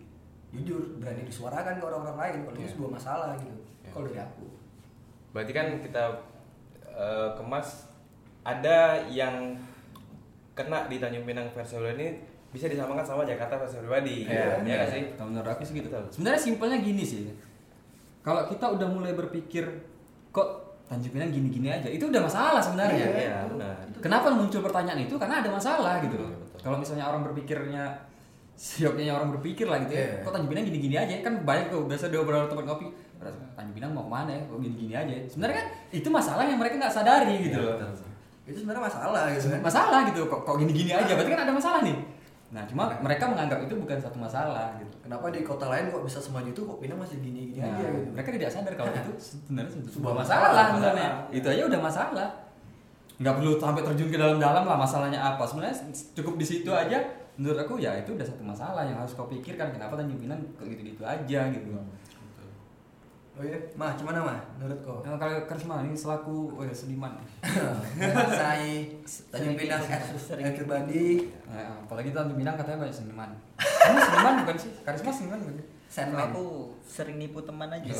jujur berani disuarakan ke orang-orang lain kalau Yeah. itu sebuah masalah gitu. Yeah. Kalau dari aku. Berarti kan kita uh, kemas ada yang kena di Tanjung Pinang versi Ulil ini bisa disamakan sama Jakarta versi pribadi. Iya, ya nggak sih? Kalau menurut aku sih gitu. Betul. Sebenarnya simpelnya gini sih. Kalau kita udah mulai berpikir kok Tanjung Pinang gini-gini aja, itu udah masalah sebenarnya. Iya, iya, benar. Kenapa muncul pertanyaan itu? Karena ada masalah gitu loh. Iya, betul. Kalau misalnya orang berpikirnya sioknya orang berpikir lah gitu ya. Iya. Kok Tanjung Pinang gini-gini aja? Kan banyak tuh biasa dia obrol tempat kopi. Tanjung Pinang mau kemana ya? Kok gini-gini aja? Sebenarnya kan itu masalah yang mereka nggak sadari gitu Iya, loh. betul. Itu sebenarnya masalah gitu kan. Masalah gitu. Kok kok gini-gini aja? Berarti kan ada masalah nih. Nah, cuma mereka menganggap itu bukan satu masalah gitu. Kenapa di kota lain kok bisa semaju itu kok Pinang masih gini-gini Nah, aja gitu. mereka tidak sadar kalau itu sebenarnya sebuah Sebuah masalah masalah. sebenarnya. Itu aja udah masalah. Nggak perlu sampai terjun ke dalam-dalam lah masalahnya apa. Sebenarnya cukup di situ aja. Menurut aku ya itu udah satu masalah yang harus kau pikirkan. Kenapa Tanjung Pinang kok gitu-gitu aja gitu. Oh iya, Mah, gimana Mah menurut kau? Nah, kalau Karisma ini selaku oh ya, seniman. Saya Tanjung Pinang Akhir Badi Nah, apalagi Tanjung Pinang katanya banyak seniman. Kamu seniman bukan sih? Karisma seniman bukan sih? Sandman. Aku sering nipu teman aja.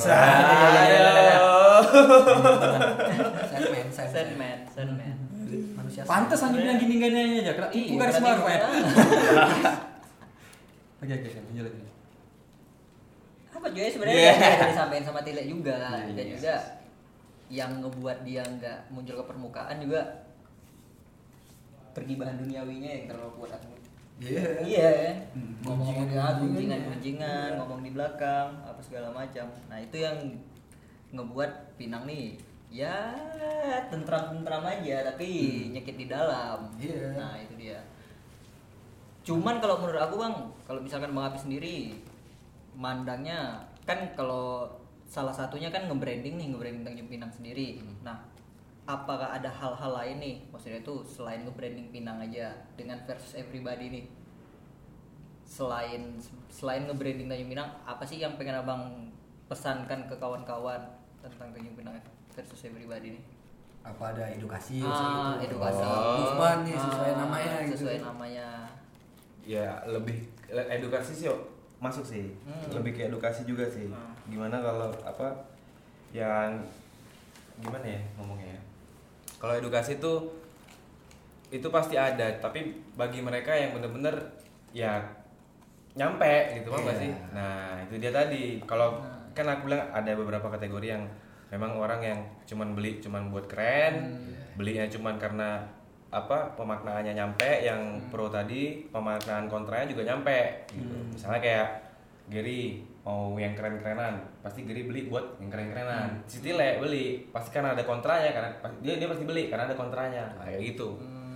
Sandman, Sandman. Sandman, Sandman. Manusia. Pantes Tanjung Pinang gini-gini aja. Kena tipu Iya, Karisma berarti rupanya. gua- Oke oke oke, lanjut lanjut. apa juga sebenarnya Yeah. yang kayak disampaikan sama Tile juga Iya, dan iya. juga yang ngebuat dia nggak muncul ke permukaan juga pergibahan duniawinya yang terlalu kuat aku. Iya. Iya kan? Hmm. Ngomong-ngomong Gunjingan, gunjingan, gunjingan. gunjingan, ngomong di belakang, apa segala macam. Nah, itu yang ngebuat Pinang nih ya tentram-tentram aja tapi nyekit di dalam. Iya. Nah, itu dia. Cuman kalau menurut aku Bang, kalau misalkan Bang Api sendiri mandangnya kan kalau salah satunya kan nge-branding nih, nge-branding Tanjung Pinang sendiri. Nah, apakah ada hal-hal lain nih, maksudnya itu selain nge-branding Pinang aja dengan versus everybody nih? Selain selain nge-branding Tanjung Pinang, apa sih yang pengen Abang pesankan ke kawan-kawan tentang Tanjung Pinang versus everybody nih? Apa ada edukasi Ah, gitu? edukasi. Oh. Movement nih sesuai Ah, namanya gitu. sesuai namanya. Ya lebih edukasi sih yuk, masuk sih. Hmm. Lebih ke edukasi juga sih. Hmm. Gimana kalau apa yang gimana ya ngomongnya ya? Kalau edukasi itu itu pasti ada, tapi bagi mereka yang bener-bener ya nyampe gitu apa Iya. sih? Nah, itu dia tadi. Kalau Nah. kan aku bilang ada beberapa kategori yang memang orang yang cuman beli cuman buat keren, belinya cuman karena apa pemaknaannya nyampe, yang pro tadi pemaknaan kontranya juga nyampe gitu. Misalnya kayak Gary mau yang keren-kerenan, pasti Gary beli buat yang keren-kerenan. Si Tile beli pasti karena ada kontranya, karena dia dia pasti beli karena ada kontranya. Nah, kayak gitu.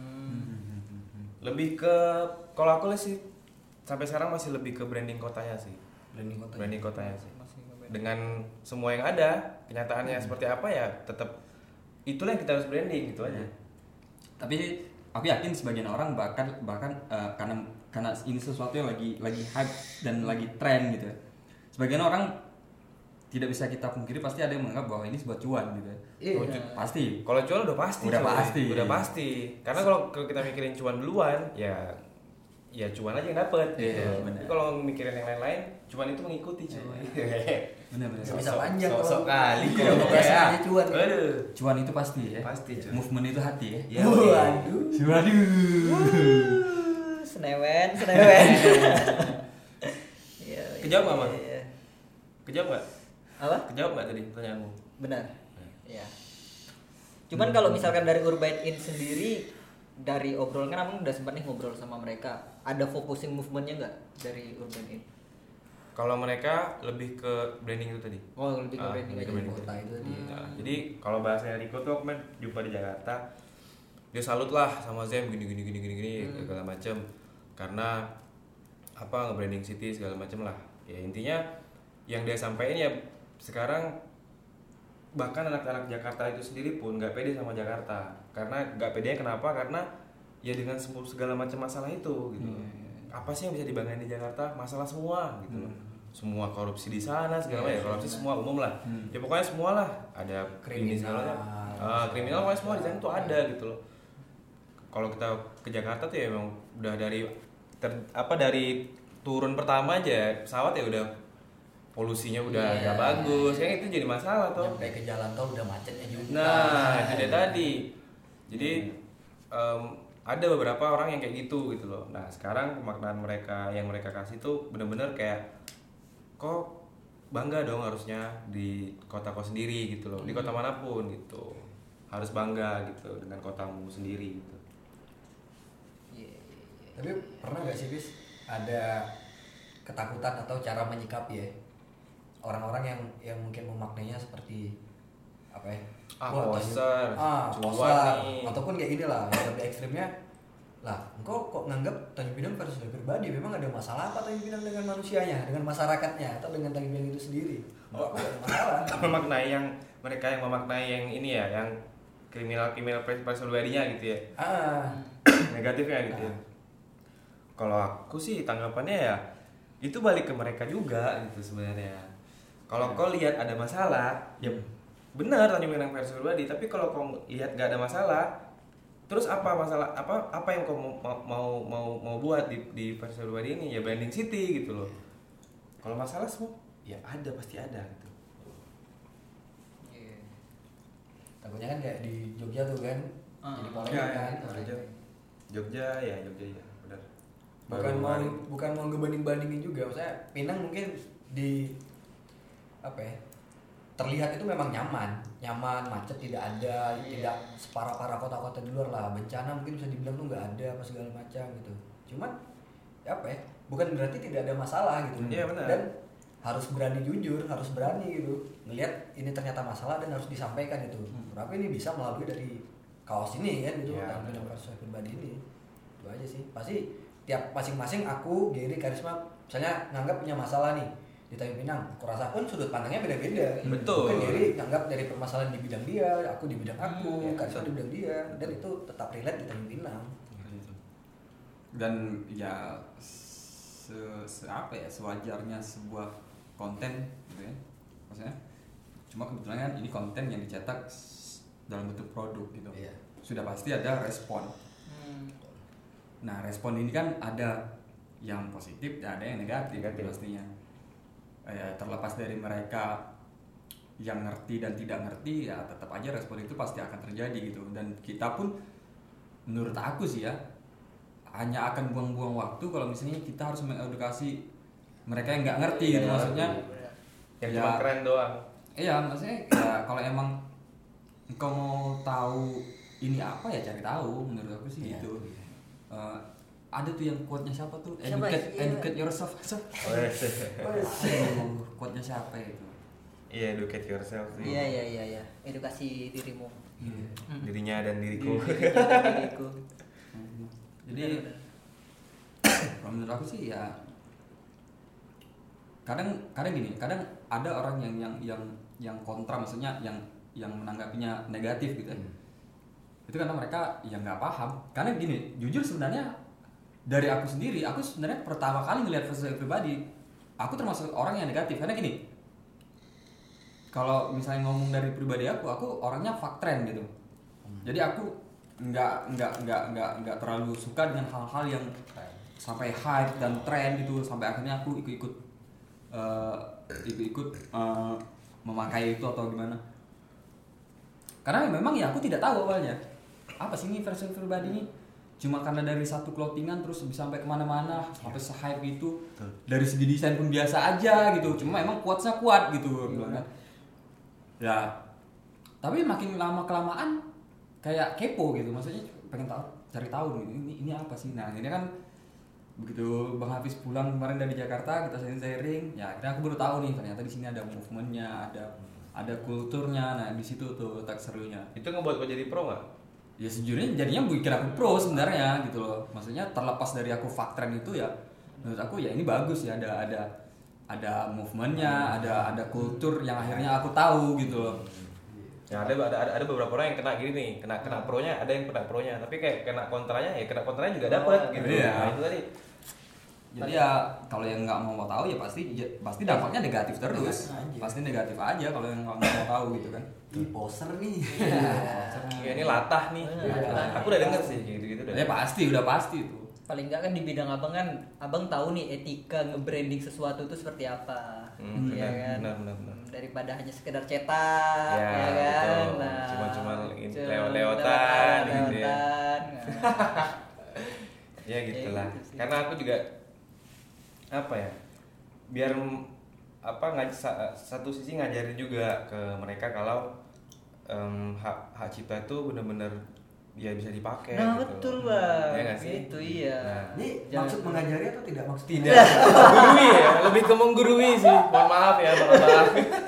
Lebih ke kalau aku sih sampai sekarang masih lebih ke branding kotanya sih. Branding kota. Branding kotanya sih. Masih nge-branding. Dengan semua yang ada, kenyataannya seperti apa ya tetap itulah yang kita harus branding gitu aja. Tapi aku yakin sebagian orang bahkan bahkan eh, karena karena ini sesuatu yang lagi lagi hype dan lagi tren gitu. Sebagian orang tidak bisa kita pungkiri pasti ada yang menganggap bahwa ini sebuah cuan gitu. Iya. Oh, cu- pasti. Kalau cuan udah pasti, Udah coy. pasti. udah pasti. Karena kalau kalau kita mikirin cuan duluan, ya ya cuan aja yang dapet. Iya, gitu. benar. Tapi kalau mikirin yang lain-lain, cuan itu mengikuti cuy. Benar-benar. Nggak bisa panjang Sok kalau- kali Iya, kalau bahasanya ya. cuan. Aduh. Cuan itu pasti ya. Pasti, cuy. Movement itu hati ya. Ya, Waduh. Waduh. Senewen, senewen. Iya, Kejawab nggak, Bang? iya. Kejawab nggak? Apa? Kejawab nggak tadi pertanyaanmu? Benar. Ya. Cuman kalau misalkan dari Urban In sendiri dari obrolan kan abang udah sempat nih ngobrol sama mereka. Ada focusing movementnya nggak dari Urban In? Kalau mereka lebih ke branding itu tadi. Oh lebih ke Ah, branding lebih aja. ke branding. Kota itu tadi. Nah, jadi kalau bahasanya Rico tuh aku main jumpa di Jakarta, dia salut lah sama Zem gini gini gini gini gini Hmm. segala macem, karena apa nge-branding city segala macem lah. Ya intinya yang dia sampaikan ya sekarang bahkan anak-anak Jakarta itu sendiri pun nggak pede sama Jakarta, karena nggak pedenya kenapa? Karena ya dengan semua segala macam masalah itu gitu. Apa sih yang bisa dibanggain di Jakarta? Masalah semua gitu loh. Semua korupsi di sana segala macam, ya, korupsi semua umum lah. Ya pokoknya semua lah, ada ini segala macam. Ah, kriminal pokoknya semua di sana tuh ada gitu loh. Kalau kita ke Jakarta tuh ya emang udah dari ter, apa dari turun pertama aja pesawat ya udah polusinya udah Iya. nggak bagus, kan itu jadi masalah tuh. Sampai ke jalan tol udah macetnya juga. Nah itu dia tadi. Jadi em, ada beberapa orang yang kayak gitu gitu loh. Nah sekarang pemaknaan mereka yang mereka kasih tuh bener-bener kayak kok bangga dong harusnya di kota kau sendiri gitu loh, di kota manapun gitu harus bangga gitu dengan kotamu sendiri gitu. Tapi pernah nggak sih bis ada ketakutan atau cara menyikapi ya orang-orang yang yang mungkin memaknainya seperti apa ya? Ah, Wah, poser, Tanjung- ah, cuan poser, nih. ataupun kayak gini lah, yang lebih ekstrimnya lah. Engkau kok nganggap Tanjung Pinang versus pribadi? Memang ada masalah apa Tanjung Pinang dengan manusianya, dengan masyarakatnya, atau dengan Tanjung Pinang itu sendiri? Enggak, ada masalah. Memaknai yang mereka yang memaknai yang ini ya, yang kriminal-kriminal pribadinya gitu ya, Ah, negatifnya gitu ya. Kalau aku sih tanggapannya ya itu balik ke mereka juga gitu sebenarnya. Kalau kau lihat ada masalah, ya benar Tanjung Pinang versi pribadi. Tapi kalau kau lihat gak ada masalah, terus apa masalah apa apa yang kau mau mau mau, mau buat di di versi pribadi ini ya branding city gitu loh. Kalau masalah semua ya ada pasti ada gitu. takutnya kan kayak di Jogja tuh kan, Ah. jadi polemik Ya, ya, kan. Jogja. Jogja ya Jogja ya benar. Bukan Baru mau kemarin. bukan mau ngebanding-bandingin juga, maksudnya Pinang mungkin di apa ya, terlihat itu memang nyaman, nyaman, macet tidak ada, tidak separah-parah kota-kota di luar lah. Bencana mungkin bisa dibilang tuh nggak ada apa segala macam gitu. Cuman ya apa ya, bukan berarti tidak ada masalah gitu. Iya, benar. Dan harus berani jujur, harus berani gitu ngelihat ini ternyata masalah dan harus disampaikan itu. Tapi ini bisa melalui dari kaos ini kan gitu, Iya, Tanjung Pinang benar. versus pribadi ini. Itu aja sih. Pasti tiap masing-masing aku, Gary, Karisma misalnya nganggap punya masalah nih di Tanjung Pinang, aku rasa pun sudut pandangnya beda-beda. Betul. Mungkin Gary nganggap dari permasalahan di bidang dia, aku di bidang aku, Hmm, Karisma di bidang dia, dan itu tetap relate di Tanjung Pinang. Dan ya se, se apa ya sewajarnya sebuah konten gitu ya, maksudnya cuma kebetulan kan ini konten yang dicetak s- dalam bentuk produk gitu. Iya. Sudah pasti ada respon. Hmm. Nah respon ini kan ada yang positif dan ada yang negatif, Negatif. pastinya. Ya, terlepas dari mereka yang ngerti dan tidak ngerti, ya tetap aja respon itu pasti akan terjadi gitu. Dan kita pun menurut aku sih ya hanya akan buang-buang waktu kalau misalnya kita harus mengedukasi mereka yang nggak ngerti gitu, Iya, maksudnya. yang Ya. cuma keren doang. Iya, maksudnya ya kalau emang engkau mau tahu ini apa ya cari tahu, menurut aku sih Iya. gitu. Eh, ada tuh yang quote-nya siapa tuh? Siapa? Educate, Iya. educate yourself. Aduh, quote-nya siapa ya itu? Iya, educate yourself sih. Iya iya iya iya. Edukasi dirimu. Iya. Dirinya dan diriku. Diriku. Jadi kalau menurut aku sih ya kadang kadang gini, kadang ada orang yang yang yang yang kontra, maksudnya yang yang menanggapinya negatif gitu. Hmm. Itu karena mereka ya nggak paham. Karena gini, jujur sebenarnya dari aku sendiri, aku sebenarnya pertama kali ngelihat versi pribadi, aku termasuk orang yang negatif. Karena gini, kalau misalnya ngomong dari pribadi aku, aku orangnya fuck trend gitu. Jadi aku nggak nggak nggak nggak nggak terlalu suka dengan hal-hal yang sampai hype dan tren gitu, sampai akhirnya aku ikut-ikut eh, ikut-ikut eh, memakai itu atau gimana. Karena memang ya aku tidak tahu awalnya apa sih ini versi pribadi ini, cuma karena dari satu clothingan terus bisa sampai kemana-mana sampai se-hype itu. Dari segi desain pun biasa aja gitu, cuma emang quotes-nya kuat gitu bilang kan. Ya tapi makin lama kelamaan kayak kepo gitu, maksudnya pengen tahu, cari tahu gitu, ini ini apa sih. Nah ini kan begitu Bang Hafiz pulang kemarin dari Jakarta, kita sharing-sharing, ya akhirnya aku baru tahu nih ternyata di sini ada movementnya, ada ada kulturnya. Nah di situ tuh tak serunya. Itu ngebuat kau jadi pro nggak? Ya sejujurnya jadinya bikin aku pro sebenarnya gitu loh. Maksudnya terlepas dari aku fuck trend itu ya, menurut aku ya ini bagus ya, ada ada ada movementnya, ada ada kultur yang akhirnya aku tahu gitu loh. Ya ada, ada ada ada beberapa orang yang kena gini nih, kena kena pronya, ada yang kena pronya, tapi kayak kena kontranya ya kena kontranya juga dapat Oh, gitu. iya. Nah, itu tadi. Jadi ya kalau yang nggak mau tahu ya pasti pasti dampaknya negatif terus, Negatif aja. pasti negatif aja kalau yang nggak mau tahu gitu kan. Ih, poser nih. Ya ini latah nih. Iya. Aku udah denger sih gitu-gitu udah. Ya pasti, udah pasti itu. paling enggak kan di bidang abang kan abang tahu nih etika nge-branding sesuatu itu seperti apa. Hmm, ya benar, kan benar, benar, benar. daripada hanya sekedar cetak Ya, ya, kan betul. nah, Cuma-cuma in- cuma lewat-lewatan gitu ya. lewat-lewatan. Ya gitulah. gitu sih. Karena aku juga apa ya? Biar m- apa ngaj sa- satu sisi ngajarin juga ke mereka kalau em, hak hak cipta itu benar-benar ya bisa dipakai. Nah gitu. betul bang, Ya nggak sih? itu iya. Nah, Ini Jangan- maksud mengajari atau tidak maksud? Tidak. Menggurui ya, lebih ke menggurui sih. Mohon maaf ya, mohon maaf.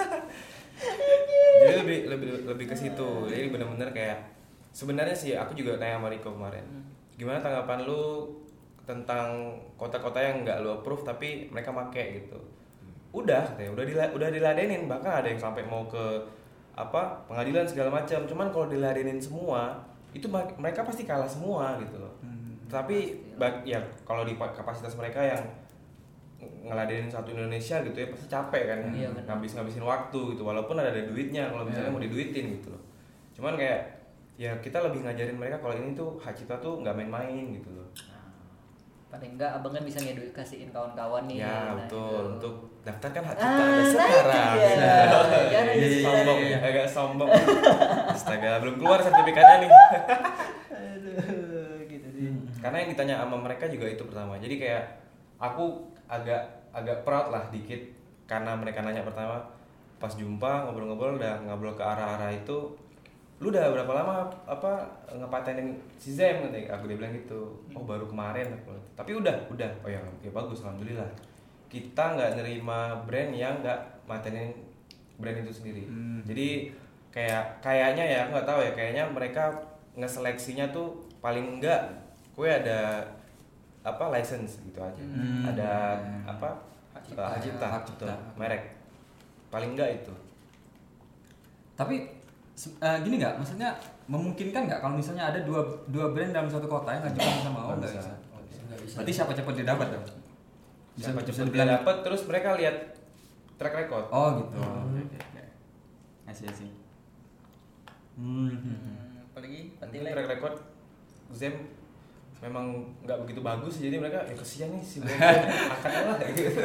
Jadi lebih lebih lebih ke situ. Jadi benar-benar kayak sebenarnya sih aku juga tanya sama Riko kemarin. Gimana tanggapan lu tentang kota-kota yang nggak lu approve tapi mereka make gitu? Udah katanya, udah dila, udah diladenin, bahkan ada yang sampai mau ke apa pengadilan segala macam. Cuman kalau diladenin semua itu ma- mereka pasti kalah semua gitu loh. Tapi bag- ya kalau di pa- kapasitas mereka yang ngeladenin satu Indonesia gitu ya pasti capek kan Iya, benar. ngabis-ngabisin waktu gitu walaupun ada, ada duitnya kalau misalnya Iya. mau diduitin gitu loh. Cuman kayak ya kita lebih ngajarin mereka kalau ini tuh hak cipta tuh nggak main-main gitu loh. Paling enggak abang kan bisa ngedukasiin kawan-kawan nih. Ya nah, betul itu. untuk daftarkan hak Ah, cipta Anda nah sekarang. itu dia. Jangan Iya, di- sombong iya. ya, agak sombong. Astaga, belum keluar sertifikatnya nih. Aduh, gitu sih. Karena yang ditanya sama mereka juga itu pertama. Jadi kayak aku agak agak proud lah dikit karena mereka nanya pertama pas jumpa ngobrol-ngobrol udah ngobrol ke arah-arah itu lu udah berapa lama apa ngepatenin si Zem nanti aku dia bilang gitu. Oh baru kemarin aku. Tapi udah udah oh ya, ya bagus alhamdulillah kita nggak nerima brand yang nggak matenin brand itu sendiri. Hmm. Jadi kayak kayaknya ya aku nggak tahu ya kayaknya mereka ngeseleksinya tuh paling enggak kue ada apa license gitu aja. Hmm. Ada apa Hak cipta. hak cipta, Hak cipta. betul, merek paling enggak itu. Tapi se- eh, gini nggak, maksudnya memungkinkan nggak kalau misalnya ada dua dua brand dalam satu kota yang ngajukan sama oh Nggak nggak bisa. bisa. Nggak bisa. Berarti siapa cepat dia dapat dong? Bisa bisa cepat dibilang- dia dapat terus mereka lihat track record. Oh gitu. Hmm. Oke oke. Asih asih. Hmm. Hmm, apalagi Mungkin Pantile. track record Zem memang nggak begitu bagus jadi mereka ya kesian nih si brand akadnya lah gitu.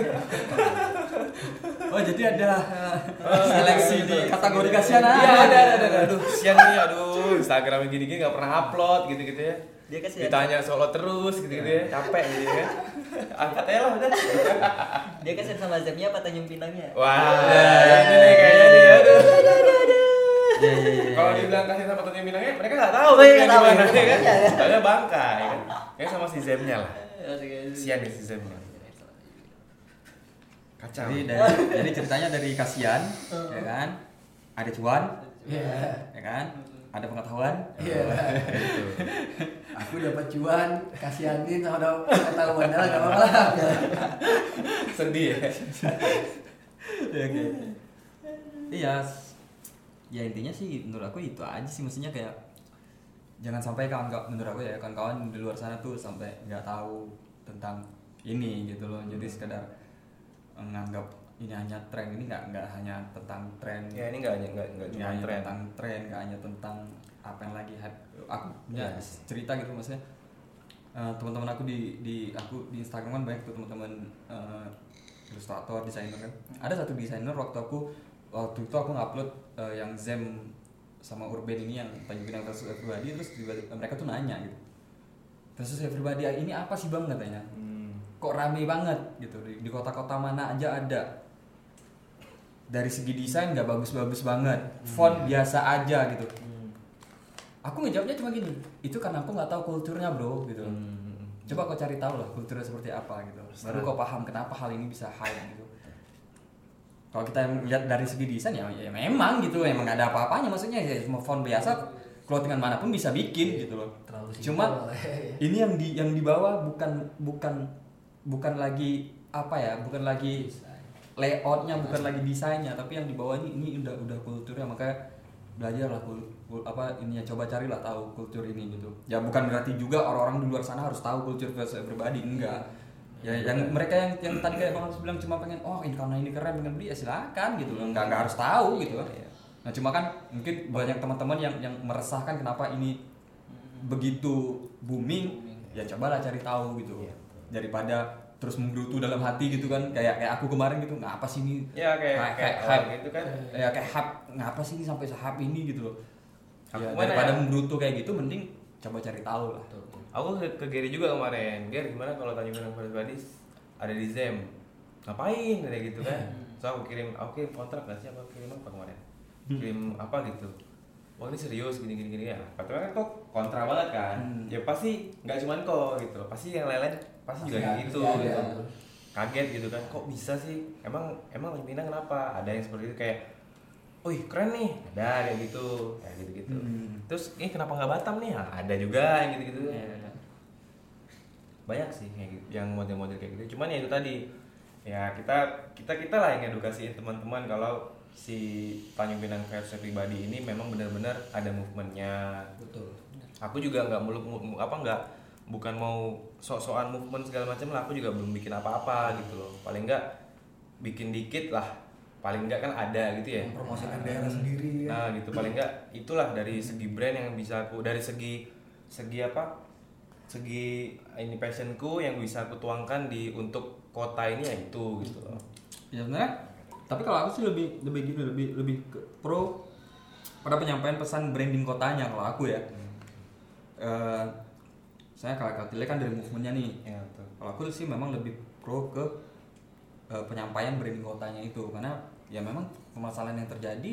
Oh jadi ada eh, seleksi di kategori kasihan ah. Iya ada ada ada aduh kesian nih aduh Instagramnya gini-gini nggak pernah upload gitu-gitu ya. Dia kasihan. Ditanya solo terus gitu-gitu ya capek gitu ya. Angkat aja lah udah. Dia kasihan sama Zemnya apa Tanjung Pinangnya? Wah ini nih kayaknya nih aduh. Iya iya iya. Kalau dibilang kasih sama Tanjung Pinangnya mereka nggak tahu Oh, iya, kayak nggak tahu, gimana ya. ya kan. Iya, iya. Soalnya Bangkai kan. Kayak sama si Zemnya lah. Sian Sian nih si Zemnya. Kacau. Jadi dari jadi ceritanya dari kasihan, ya kan? Ada cuan, Iya. ya kan? Ada pengetahuan. Iya. Gitu. Aku dapat cuan, kasihanin sama dapat pengetahuan lah enggak apa-apa lah. Sedih ya. Ya, oke. Iya. Ya intinya sih menurut aku itu aja sih mestinya kayak jangan sampai kawan kawan menurut aku ya kawan-kawan di luar sana tuh sampai nggak tahu tentang ini gitu loh. Jadi sekedar menganggap ini hanya tren, ini nggak nggak hanya tentang tren. Ya ini nggak hanya nggak nggak Nggak cuma hanya tren. tentang tren, nggak hanya tentang apa yang lagi hype. Aku punya Iya. cerita gitu maksudnya. eh, teman-teman aku di di aku di Instagram kan banyak tuh teman-teman eh, ilustrator, desainer kan. Ada satu desainer waktu aku waktu itu aku ngupload eh, yang Zem sama Urban ini yang Tanjung Pinang versus Everybody terus tiba-tiba mereka tuh nanya gitu. Versus Everybody ini apa sih Bang katanya? Hmm. Kok rame banget gitu di, di kota-kota mana aja ada. Dari segi desain nggak bagus-bagus banget, font biasa aja gitu. Aku ngejawabnya cuma gini, itu karena aku nggak tahu kulturnya bro gitu. Hmm. Coba kau cari tahu lah kulturnya seperti apa gitu. Baru kau paham kenapa hal ini bisa hype gitu. Kalau kita lihat dari segi desain ya, ya memang gitu, emang nggak ada apa-apanya maksudnya ya cuma font biasa, clothingan manapun bisa bikin gitu loh. Terlalu simpel. Cuma ini yang di yang di bawah bukan bukan bukan lagi apa ya, bukan lagi layoutnya, bukan lagi desainnya, tapi yang di bawah ini ini udah udah kulturnya, makanya belajar lah kul, kul- apa ini ya, coba carilah tahu kultur ini gitu. Ya bukan berarti juga orang-orang di luar sana harus tahu kultur versus everybody, enggak. Ya yang mereka yang yang tadi kayak Bang Hans bilang cuma pengen oh ini karena ini keren pengen beli ya silakan gitu loh, nggak nggak harus tahu gitu. Nah cuma kan mungkin banyak teman-teman yang yang meresahkan kenapa ini begitu booming ya cobalah cari tahu gitu. Iya. Daripada terus menggerutu dalam hati gitu kan, kayak kayak aku kemarin gitu, ngapa sih ini? Ya kayak Kayak- kayak kayak hype hype. gitu kan. Ya kayak hype, ngapa sih ini sampai se-hype ini gitu loh. Aku Ya, mana daripada ya? menggerutu kayak gitu, mending coba cari tahu lah. Aku ke, ke Gary juga kemarin. Gary gimana kalau Tanjung Pinang Forest Body ada di Zem? Ngapain kayak gitu kan? So aku kirim, aku kirim kontrak nggak sih? Aku kirim apa kemarin? Kirim apa gitu? Wah ini serius gini gini gini ya. Padahal kan kok kontra banget kan? Hmm. Ya pasti nggak cuma kok gitu. Pasti yang lain-lain pasti juga Pasti kayak ada, gitu. pasti gitu. ada. Kaget gitu kan? Kok bisa sih? Emang emang Tanjung Pinang kenapa? Ada yang seperti itu kayak, wih keren nih, ada kayak gitu, kayak gitu-gitu. Hmm. Terus ini kenapa nggak Batam nih? Ah, ada juga yang gitu-gitu. Banyak sih kayak gitu, yang model-model kayak gitu. Cuman ya itu tadi, ya kita kita kita lah yang edukasiin teman-teman kalau si Tanjung Pinang versi pribadi ini memang benar-benar ada movementnya. Betul. Aku juga nggak muluk mu- apa nggak bukan mau sok-sokan movement segala macam lah. Aku juga belum bikin apa-apa gitu loh. Paling nggak bikin dikit lah. Paling nggak kan ada gitu ya. Mempromosikan daerah sendiri kan. Nah gitu paling nggak itulah dari segi brand yang bisa aku dari segi segi apa segi ini passionku yang bisa aku tuangkan di untuk kota ini ya itu gitu loh. Ya sebenarnya, tapi kalau aku sih lebih lebih gini, lebih lebih ke pro pada penyampaian pesan branding kotanya kalau aku ya. Eh, saya kalau kalau kan dari movementnya nih. Ya betul. Kalau aku sih memang lebih pro ke eh, penyampaian branding kotanya itu, karena ya memang permasalahan yang terjadi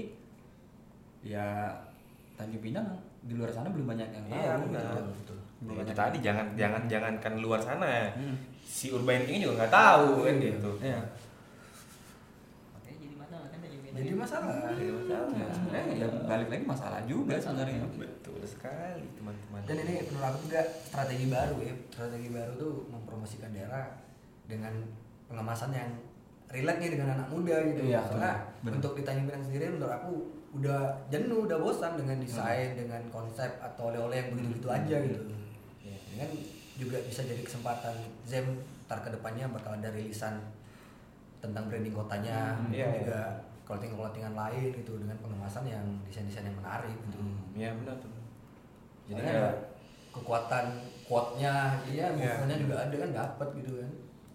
ya Tanjung Pinang di luar sana belum banyak yang tahu. Iya gitu. benar. betul. Belum Ya, banyak itu tadi jangan jangan jangankan luar sana. Hmm. Si urban ini juga nggak tahu kan gitu. Iya. Makanya jadi masalah kan Tanjung Pinang. Jadi masalah. Jadi masalah. Ya, sebenarnya ya balik lagi masalah juga sebenarnya. Betul sekali teman-teman. Dan ini menurut aku juga strategi baru ya. Strategi baru tuh mempromosikan daerah dengan pengemasan yang relate nih dengan anak muda gitu. Iya, Karena benar. untuk di Tanjung Pinang sendiri menurut aku udah jenuh, udah bosan dengan desain, dengan konsep atau oleh-oleh yang begitu-begitu aja gitu. Iya. Dengan juga bisa jadi kesempatan Zem ntar ke depannya bakal ada rilisan tentang branding kotanya, Hmm, mungkin iya, juga clothing-clothingan lain gitu dengan pengemasan yang desain-desain yang menarik gitu. Iya benar tuh. Jadi Jadi ada ya, kekuatan quote-nya, iya, Iya. movementnya juga ada kan dapat gitu kan.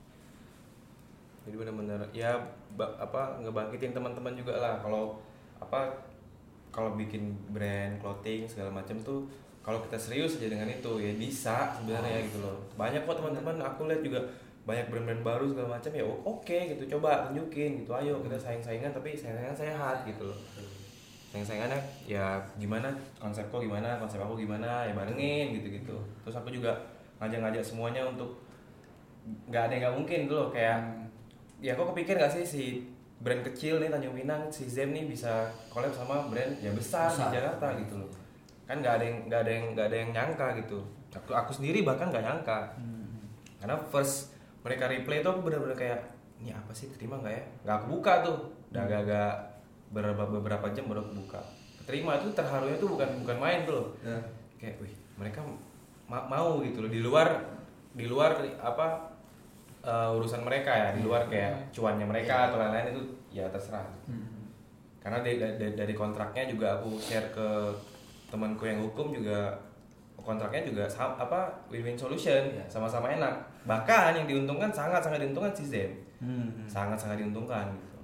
jadi benar-benar ya ba- apa ngebangkitin teman-teman juga lah kalau apa kalau bikin brand clothing segala macam tuh kalau kita serius aja dengan itu ya bisa sebenarnya gitu loh. Banyak kok teman-teman aku lihat juga banyak brand-brand baru segala macam ya o- oke gitu, coba tunjukin gitu, ayo kita saing-saingan tapi saing-saingan sehat gitu loh. Saing-saingannya ya gimana konsepku gimana, konsep aku gimana ya barengin gitu-gitu. Terus aku juga ngajak-ngajak semuanya untuk nggak ada yang nggak mungkin tuh loh kayak ya kok kepikir gak sih si brand kecil nih Tanjung Pinang si Zem nih bisa collab sama brand ya besar, Besar. di Jakarta gitu loh. Kan nggak ada yang nggak ada yang nggak ada yang nyangka gitu. Aku aku sendiri bahkan nggak nyangka. Karena first mereka replay itu aku benar-benar kayak ini apa sih, terima nggak ya? Nggak aku buka tuh. Udah agak-agak beberapa beberapa jam baru aku buka. Terima itu terharunya tuh bukan bukan main tuh loh. Ya. Kayak wih mereka ma- mau gitu loh di luar di luar apa uh, urusan mereka ya, di luar kayak cuannya mereka atau lain-lain itu ya terserah. Karena dari, dari, dari kontraknya juga aku share ke temanku yang hukum juga kontraknya juga sama, apa win-win solution, Iya. sama-sama enak. Bahkan yang diuntungkan sangat-sangat diuntungkan si Zem. Hmm. Sangat-sangat diuntungkan gitu.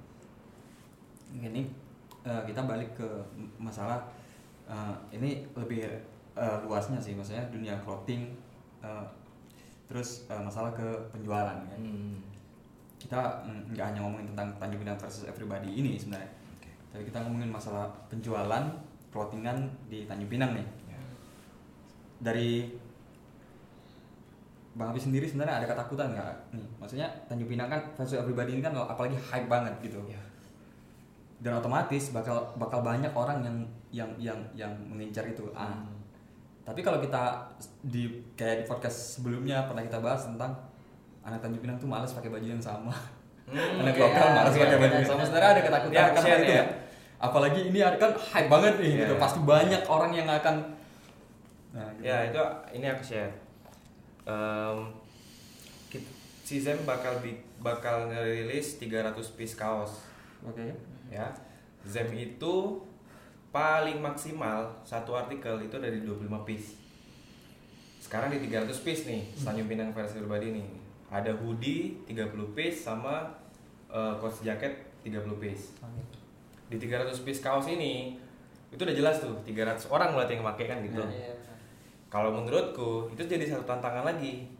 Ini eh, kita balik ke m- masalah eh, ini lebih eh, luasnya sih, maksudnya dunia clothing, eh, terus eh, masalah ke penjualan kan. Hmm. Kita mm, nggak hanya ngomongin tentang Tanjung Pinang versus everybody ini sebenarnya, tapi kita ngomongin masalah penjualan clothingan di Tanjung Pinang nih. Ya. Dari Bang Hafiz sendiri sebenarnya ada ketakutan nggak nih? Maksudnya Tanjung Pinang kan versus everybody ini kan apalagi hype banget gitu. Ya. Dan otomatis bakal bakal banyak orang yang yang yang yang mengincar itu. Ah. Hmm. Tapi kalau kita di kayak di podcast sebelumnya pernah kita bahas tentang anak Tanjung Pinang tuh malas pakai baju yang sama. Hmm, Anak oke. lokal malas Iya, pakai baju iya. yang sama. Sebenarnya ada ketakutan Ya, karena share itu ya. ya. Apalagi ini kan hype banget nih Iya, gitu. iya. Pasti banyak orang yang akan nah, gitu. Ya itu ini aku share. Em, kit- si Zem bakal bi- bakal ngerilis tiga ratus piece kaos. Oke. Ya. Zem itu paling maksimal satu artikel itu dari dua puluh lima piece. sekarang di tiga ratus piece nih Tanjung Pinang versi pribadi nih. Ada hoodie tiga puluh piece sama uh, kaos jaket tiga puluh piece. Di tiga ratus piece kaos ini itu udah jelas tuh tiga ratus orang berarti yang pakai kan gitu. Iya. Kalau menurutku itu jadi satu tantangan lagi.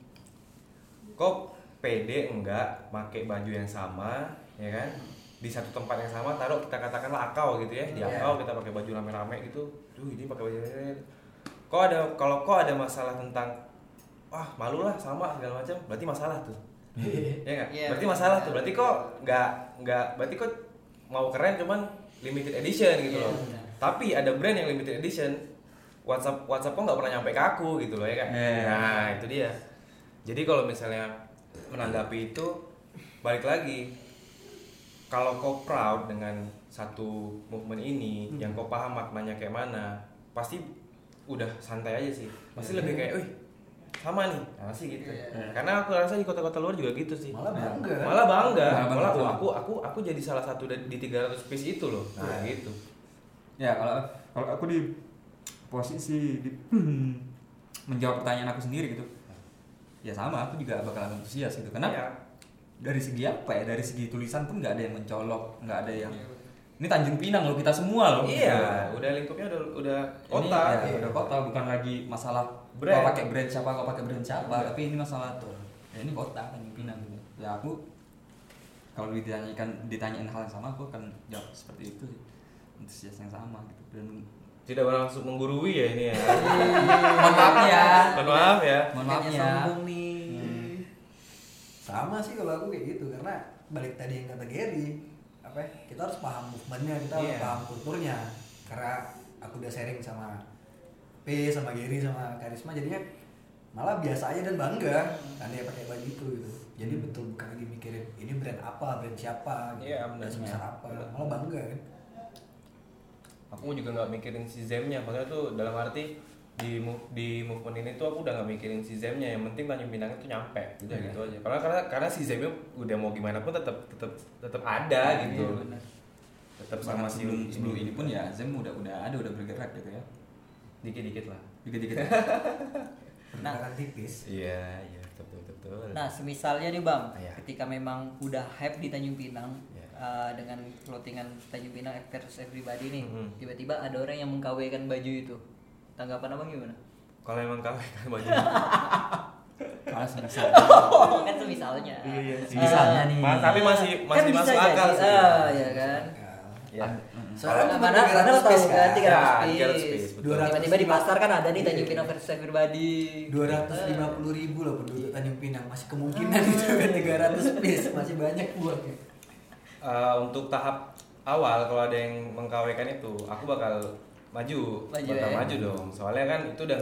Kok pede enggak pakai baju yang sama, ya kan? Di satu tempat yang sama taruh kita katakanlah akau gitu ya. Di akau kita pakai baju rame-rame gitu. Duh, ini pakai baju rame. Kok ada kalau kok ada masalah tentang wah, malu lah sama segala macam, berarti masalah tuh. Ya enggak? Yeah. Berarti masalah tuh. Berarti kok enggak enggak berarti kok mau keren cuman limited edition gitu loh. Yeah. Tapi ada brand yang limited edition, WhatsApp WhatsApp kok nggak pernah nyampe ke aku gitu loh ya kan. Yeah. Nah itu dia. Jadi kalau misalnya menanggapi itu balik lagi, kalau kau proud dengan satu movement ini, hmm. yang kau paham maknanya kayak mana, pasti udah santai aja sih. Pasti yeah. lebih kayak, wih sama nih, nah sih gitu. Yeah. Karena aku rasa di kota-kota luar juga gitu sih. Malah bangga. Malah bangga. Malah Malah bangga. oh, aku aku aku jadi salah satu di tiga ratus piece itu loh. Nah yeah. gitu. Ya kalau kalau aku di posisi di menjawab pertanyaan aku sendiri gitu, ya sama, aku juga bakal antusias gitu. Karena Ya. dari segi apa ya, dari segi tulisan pun nggak ada yang mencolok, nggak ada yang ini Tanjung Pinang loh, kita semua loh. Iya, udah lingkupnya udah udah kota. Ini, ya, Iya. udah kota, bukan lagi masalah Brand. kau pakai brand siapa, kau pakai brand siapa, Iya. tapi ini masalah tuh. Ya ini kota Tanjung Pinang gitu. Ya aku kalau ditanyakan ditanyain hal yang sama, aku akan jawab seperti itu sih. Antusias yang sama gitu. Dan Tidak berlangsung menggurui ya ini ya. mohon maaf ya. Mohon maaf ya. Mohon maaf Kayaknya ya. sombong nih. Sama sih kalau aku kayak gitu, karena balik tadi yang kata Gary, apa ya, kita harus paham movementnya, kita harus Iya. paham kulturnya. Karena aku udah sharing sama P, sama Gary, sama Karisma, jadinya malah biasa aja dan bangga kan dia pakai baju itu gitu. Jadi betul bukan lagi mikirin ini brand apa, brand siapa, gitu. Iya, benar. Dan sebesar apa, malah bangga kan. Aku juga nggak mikirin si Zemnya, maksudnya tuh dalam arti di move, di movement ini tuh aku udah nggak mikirin si Zemnya, yang penting Tanjung Pinang itu nyampe, gitu Iya. gitu aja. Karena karena karena si Zemnya udah mau gimana pun tetap tetap tetap ada gitu. Iya, benar. Tetap sama si sebelum sebelum ini pun ya Zem udah udah ada, udah bergerak gitu ya. dikit-dikit lah. Dikit-dikit. Pergerakan tipis. Iya, iya, betul betul. Nah, semisalnya nih Bang, Iya. ketika memang udah hype di Tanjung Pinang, Iya. uh, dengan clothingan Tanjung Pinang versus everybody nih, Mhm. tiba-tiba ada orang yang mengkawinkan baju itu. Tanggapan Abang gimana? Kalau emang kawin kan baju. Kalau semisal. Kan semisalnya. Iya sih. Misalnya nih. Mas, tapi masih masih Kan bisa masuk akal jadi, sih. ah, ya kan. Ya. Soalnya cuma Mana mana lo tahu piece kan tiga ratus Ya, tiga ratus piece. piece, betul. dua ratus Tiba-tiba di pasar kan ada nih Iya. Tanjung Pinang versus everybody. dua ratus lima puluh ribu loh penduduk Tanjung Pinang, masih kemungkinan itu kan tiga ratus piece, masih banyak buatnya. Uh, untuk tahap awal kalau ada yang mengkawinkan itu, aku bakal maju, Maju, bakal ya? maju dong. Soalnya kan itu udah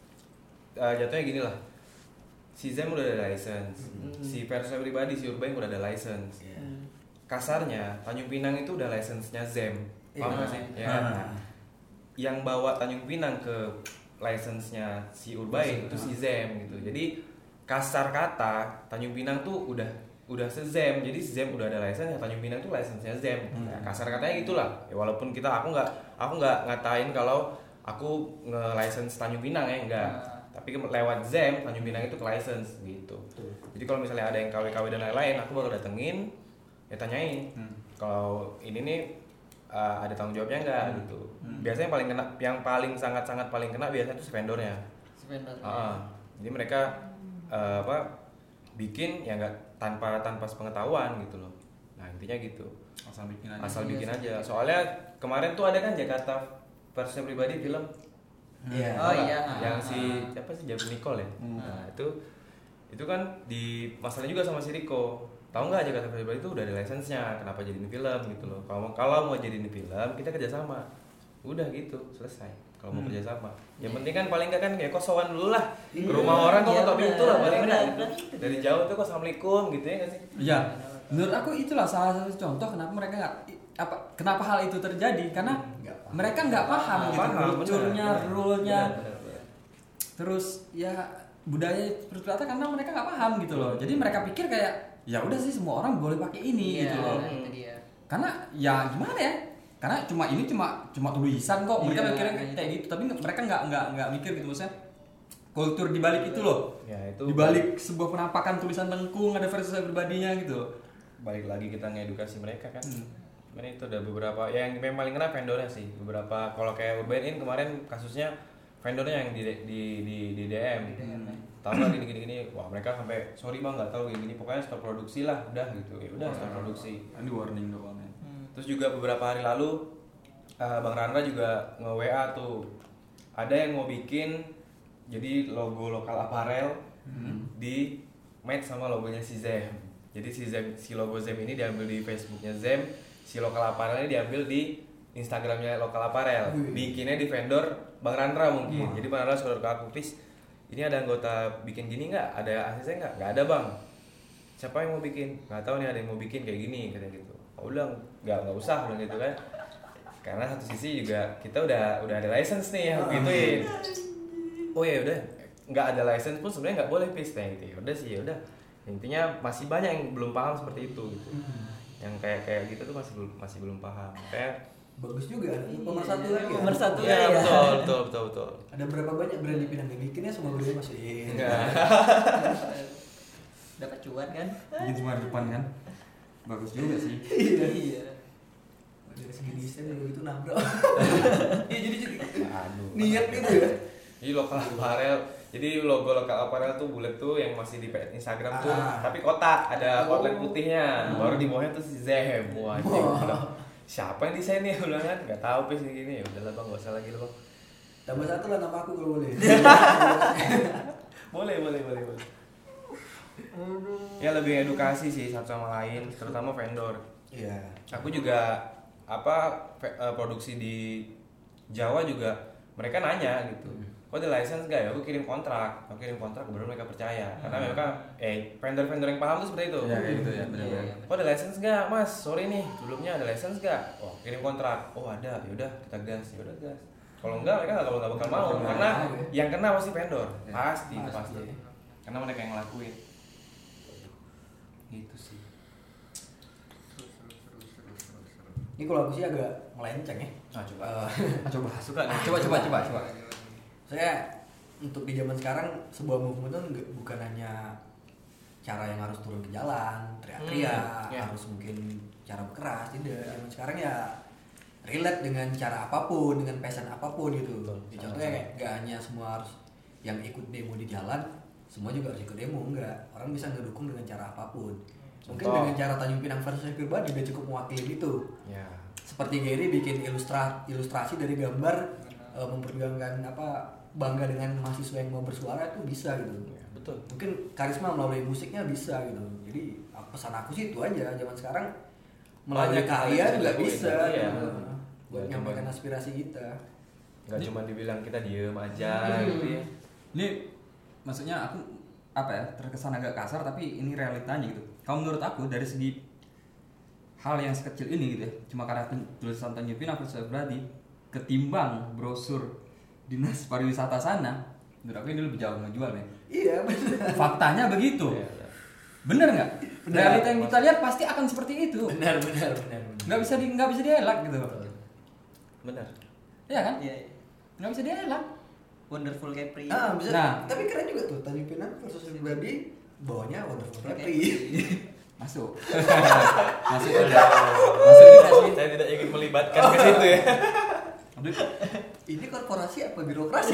uh, jatuhnya gini lah. Si Zem udah ada license, Hmm. si versus everybody, si Urban udah ada license. Hmm. Kasarnya Tanjung Pinang itu udah license-nya Zem, paham Iya. gak sih? Ya. Ah. Nah, yang bawa Tanjung Pinang ke license-nya si Urbain itu si Zem gitu. Jadi kasar kata Tanjung Pinang tuh udah udah se-Zem. Jadi si Zem udah ada license, ya Tanjung Pinang tuh license-nya Zem. Hmm. Nah, kasar katanya gitulah. Ya walaupun kita aku nggak aku nggak ngatain kalau aku nge-license Tanjung Pinang ya enggak. Ah. Tapi ke- lewat Zem Tanjung Pinang itu ke license gitu. Jadi kalau misalnya ada yang K W K W dan lain-lain, aku bakal datengin, ya tanyain. Hmm. Kalau ini nih uh, ada tanggung jawabnya enggak Hmm. gitu. Hmm. Biasanya yang paling kena, yang paling sangat-sangat paling kena biasanya itu si vendornya. Sebentar. Ah, jadi mereka uh, apa bikin ya enggak tanpa tanpa sepengetahuan gitu loh. Nah intinya gitu. Asal bikin aja. Asal Iya, bikin sih. aja. Soalnya kemarin tuh ada kan Jakarta versi pribadi film. Iya. Oh iya. Yang si siapa sih Jabu Nicole ya. Hmm. Nah itu itu kan di masalahnya juga sama si Rico. Tahu nggak Jakarta pribadi itu udah ada license-nya. Kenapa jadiin film gitu loh. Kalau kalau mau jadiin film kita kerjasama. Udah gitu selesai. Kalau mau Hmm. kerjasama. Yang penting kan paling nggak kan ya kok sowan dulu lah. Ke Iya, rumah orang kok iya, ketok benar. pintu lah paling Benar, nggak. benar. Gitu. Dari jauh tuh kok assalamualaikum gitu ya nggak sih? Iya. Menurut aku itulah salah satu contoh kenapa mereka nggak apa kenapa hal itu terjadi karena Nggak paham. mereka nggak paham Nggak gitu paham, benar, kulturnya, benar. rule-nya, Benar, benar, benar. terus ya budaya seperti apa karena mereka nggak paham gitu loh. Jadi mereka pikir kayak ya udah sih semua orang boleh pakai ini Iya, gitu loh. nah, itu dia. Karena ya gimana ya? Karena cuma ini cuma cuma tulisan kok. Mereka Iya, mikirnya iya. kayak gitu, tapi nggak- mereka nggak nggak nggak mikir gitu maksudnya. kultur di balik itu loh. Ya, itu Di balik sebuah penampakan tulisan lengkung ada versi pribadinya gitu. balik lagi kita ngedukasi mereka kan. Hmm. Cuman itu ada beberapa yang memang paling kena vendornya sih. Beberapa kalau kayak Urban In kemarin kasusnya vendornya yang di di di, di D M. Hmm. Tahu nggak gini gini gini. Wah, mereka sampai sorry Bang nggak tahu gini gini. Pokoknya stop produksi lah, udah gitu. Ya udah stop produksi. Ini warning doang ya. Terus juga beberapa hari lalu uh, Bang Randra juga nge-W A tuh. Ada yang mau bikin jadi logo lokal apparel Hmm. di match sama logonya si Zem. Jadi si Zem, si logo Zem ini diambil di Facebooknya Zem, si lokal apparel ini diambil di Instagramnya lokal apparel. Bikinnya di vendor Bang Randra mungkin. Jadi Bang Randra suruh ke aku, "Please, ini ada anggota bikin gini nggak? Ada A C C nggak?" "Nggak ada Bang." "Siapa yang mau bikin?" "Nggak tahu nih, ada yang mau bikin kayak gini," katanya gitu. "Oh udah, nggak nggak usah," bilang gitu kan. Karena satu sisi juga kita udah udah ada license nih yang gituin. Oh ya udah, nggak ada license pun sebenarnya nggak boleh pis gitu. Ya udah sih, ya udah. Intinya masih banyak yang belum paham seperti itu gitu. Yang kayak kayak gitu tuh masih belum masih belum paham. Kayak Bagus juga, pemersatu lagi ya. Pemersatu ya, ya. betul, betul, betul, betul. Ada berapa banyak brand di Pinang yang bikinnya semua brand masukin. Enggak. Dapat cuan kan? Bikin semua di depan kan. Bagus juga sih. Iya. Dari segi desain dulu itu nabrak. Iya jadi jadi Aduh. niat gitu ya. Jadi lokal apparel, jadi logo lokal apparel tuh bulat tuh yang masih di Instagram tuh, Ah. tapi kotak, ada Oh. outline putihnya, baru di bawahnya tuh si Zem. Wah, anjing, Wah. bilang, siapa yang desainnya? Udah kan, nggak tahu pis gini. Ya udahlah bang, nggak usah lagi lah bang. Tambah satu lah nama aku kalau boleh. Boleh, boleh, boleh, boleh. Ya lebih edukasi sih satu sama lain, terutama vendor. Iya. Aku juga apa ve- eh, produksi di Jawa juga mereka nanya gitu. Kok ada license gak ya? Aku kirim kontrak, aku kirim kontrak baru mereka percaya. Karena mereka eh vendor-vendor yang paham tuh seperti itu. Ya kayak gitu ya, benar. Iya, iya. Kok ada license gak, Mas? Sorry nih, sebelumnya ada license gak? Oh, kirim kontrak. Oh, ada. Yaudah, kita gas. Yaudah gas. Kalau enggak, mereka nggak bakal, bakal mau. Karena yang kena pasti vendor. Pasti, itu pasti. Karena mereka yang ngelakuin. Gitu sih. Ini kalau aku sih agak melenceng ya. Ah, coba. Eh, Ah, coba suka nih. Coba coba coba coba. saya untuk di zaman sekarang sebuah movement itu nggak- bukan hanya cara yang harus turun ke jalan, teriak-teriak, Hmm, ya. harus mungkin cara berkeras, tidak. Zaman sekarang ya relate dengan cara apapun, dengan passion apapun gitu. Betul, Ya, contohnya kayak nggak hanya semua harus yang ikut demo di jalan, semua juga harus ikut demo, enggak. Orang bisa ngedukung dengan cara apapun. Mungkin Contoh. dengan cara Tanjung Pinang versus pribadi udah cukup mewakili itu. Ya. Seperti Gary bikin ilustra ilustrasi dari gambar eh, memperjuangkan apa bangga dengan mahasiswa yang mau bersuara itu bisa gitu. Ya, betul. Mungkin karisma melalui musiknya bisa gitu. Jadi ah, pesan aku sih itu aja. Zaman sekarang melalui Banyak hal karya yang bisa juga dilakuin, bisa. iya. gitu. Buat Nggak nyampaikan cuma- aspirasi kita. Nggak cuma dibilang kita diem aja Hmm. gitu ya. Ini maksudnya aku apa ya, terkesan agak kasar tapi ini realitanya gitu. Kalau menurut aku dari segi hal yang sekecil ini gitu ya, cuma karena pen- tulisan Tanjung Pinang versus Brady ketimbang brosur dinas pariwisata sana, menurut aku ini lebih jauh ngejual men. Iya benar. Faktanya begitu. Iya, iya. Bener nggak? Benar. Realita yang kita lihat pasti akan seperti itu. Benar benar benar. benar. Nggak bisa di nggak bisa dielak gitu. Benar. Iya kan? Iya. Nggak bisa dielak. Wonderful Capri. Ah, bisa. Nah. Tapi keren juga tuh Tanjung Pinang versus pribadi bawahnya Wonderful Oke. Capri. Masuk. Masuk aja. Masuk juga sih. Saya tidak ingin melibatkan ke situ ya. Aduh, Ini korporasi apa birokrasi?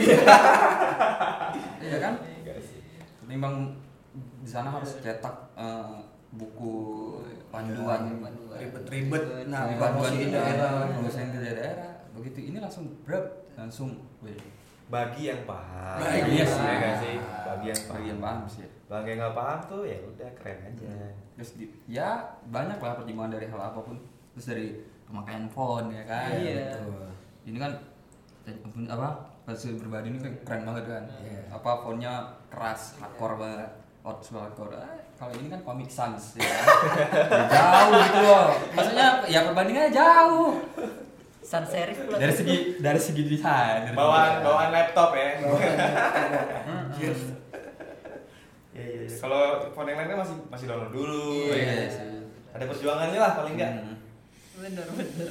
iya kan? Enggak sih. Ketimbang di sana harus cetak eh, buku panduan Panduan. Ribet-ribet. Nah, panduan promosi di daerah. promosi di daerah. Begitu ini langsung brab langsung wih. Bagi yang paham. Bagi yang Iya sih, paham. ya nggak sih? Bagi yang paham. Bagi yang paham sih. Bagi yang nggak paham tuh ya udah keren aja. Terus di, ya banyak lah pertimbangan dari hal apapun. Terus dari pemakaian font ya kan. Iya. betul. Ini kan apa? Versi pribadi ini kan keren banget kan. Iya. Apa fontnya keras, hardcore banget. Hot hardcore. Eh, kalau ini kan Comic Sans ya. Jauh gitu loh. Maksudnya ya perbandingannya jauh. Sans serif pula. Dari segi dari segi desain. dari Bawaan segi- bawaan laptop ya. Yes. Iya iya. iya. Kalau phone yang lain kan masih masih download dulu. Oh, ya. iya sih. Ada perjuangannya lah paling enggak. Hmm. Bener bener.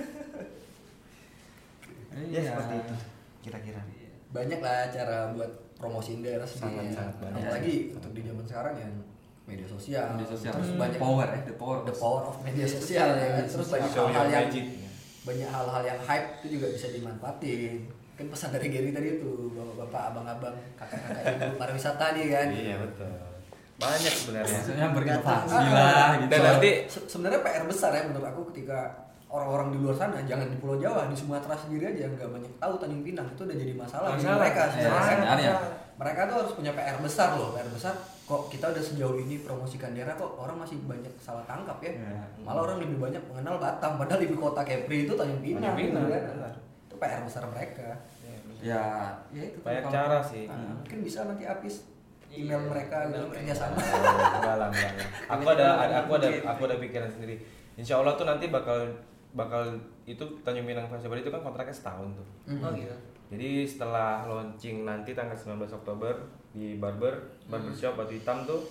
Ya seperti itu kira-kira. Banyak lah cara buat promosiin daerah sendiri. Sangat-sangat banyak. Apalagi untuk di zaman sekarang yang media sosial, Media sosial. terus Hmm. banyak Power ya, the power. the power of media sosial ya kan. Terus banyak Show hal-hal your yang magic. banyak hal-hal yang hype itu juga bisa dimanfaatin. Kan pesan dari Gary tadi itu, bapak-bapak, abang-abang, kakak-kakak ibu pariwisata nih kan. Iya betul. Banyak sebenarnya. Maksudnya berinovasi Ah, lah gitu. Dan nanti Se- sebenarnya P R besar ya menurut aku ketika orang-orang di luar sana, jangan di Pulau Jawa, di Sumatera sendiri aja yang nggak banyak tahu Tanjung Pinang itu udah jadi masalah bagi Masalah. mereka Ya, sebenarnya. sebenarnya. Mereka tuh harus punya P R besar loh, P R besar. Kok kita udah sejauh ini promosikan daerah kok orang masih banyak salah tangkap ya. Ya. Malah orang lebih banyak mengenal Batam, padahal ibu kota Kepri itu Tanjung Pinang. Tanjung Pinang, gitu kan. benar. Itu P R besar mereka. Ya, ya itu banyak kalau- cara sih. Nah, mungkin bisa nanti Apis email mereka gitu kerja sama. Enggak lah, enggak lah. Aku ada, ada aku ada aku ada pikiran sendiri. Insya Allah tuh nanti bakal bakal itu Tanjung Pinang Festival itu kan kontraknya setahun tuh. Oh gitu. Jadi setelah launching nanti tanggal sembilan belas Oktober di Barber Barbershop Batu Hitam tuh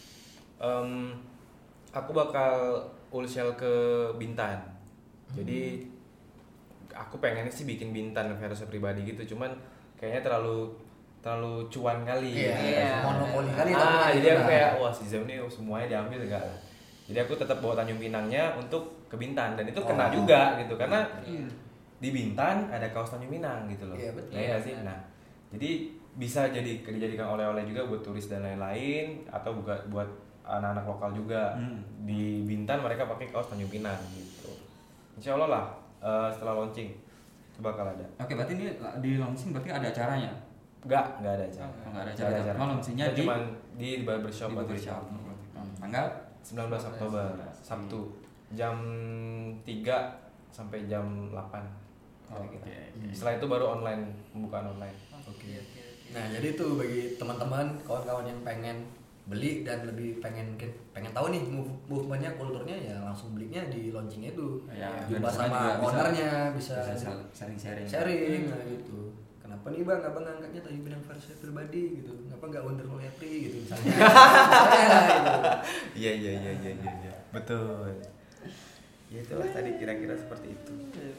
em, aku bakal wholesale ke Bintan. Jadi aku pengennya sih bikin Bintan versi pribadi gitu, cuman kayaknya terlalu terlalu cuan kali. Iya, Iya. monopoli kali Ah, tapi jadi aku nah. kayak wah si Zem ini semuanya diambil enggak lah. Jadi aku tetap bawa Tanjung Pinangnya untuk ke Bintan dan itu kena Oh. juga gitu karena Iya. di Bintan ada kaos Tanjung Pinang gitu loh. Iya, betul. Iya nggak sih. Nah, jadi bisa jadi dijadikan oleh-oleh juga buat turis dan lain-lain atau buat buat anak-anak lokal juga. Hmm. Di Bintan mereka pakai kaos Tanjung Pinang gitu. Insya Allah lah eh, setelah launching itu bakal ada. Oke, berarti ini di launching berarti ada acaranya. Enggak, enggak ada acara. Oh, nggak ada acara. Cuma launchingnya Kita di- cuman di barbershop Di Batu barbershop. Hitam. Tanggal sembilan belas Oktober Sabtu jam tiga sampai jam delapan. Oke. Setelah itu baru online, pembukaan online. Oke. Nah, jadi tuh bagi teman-teman, kawan-kawan yang pengen beli dan lebih pengen pengen tahu nih move- movementnya, kulturnya, ya langsung belinya di launchingnya itu. Ya, Jumpa dan di sana sama juga bisa- ownernya, bisa, bisa sel- sharing-sharing. sharing nah gitu. Kenapa nih bang, abang ngangkatnya Tanjung Pinang versi pribadi gitu? Kenapa nggak Wonderful Every gitu misalnya? Misalnya, gitu. Iya iya iya iya iya iya. Betul. Ya itulah tadi kira-kira seperti itu.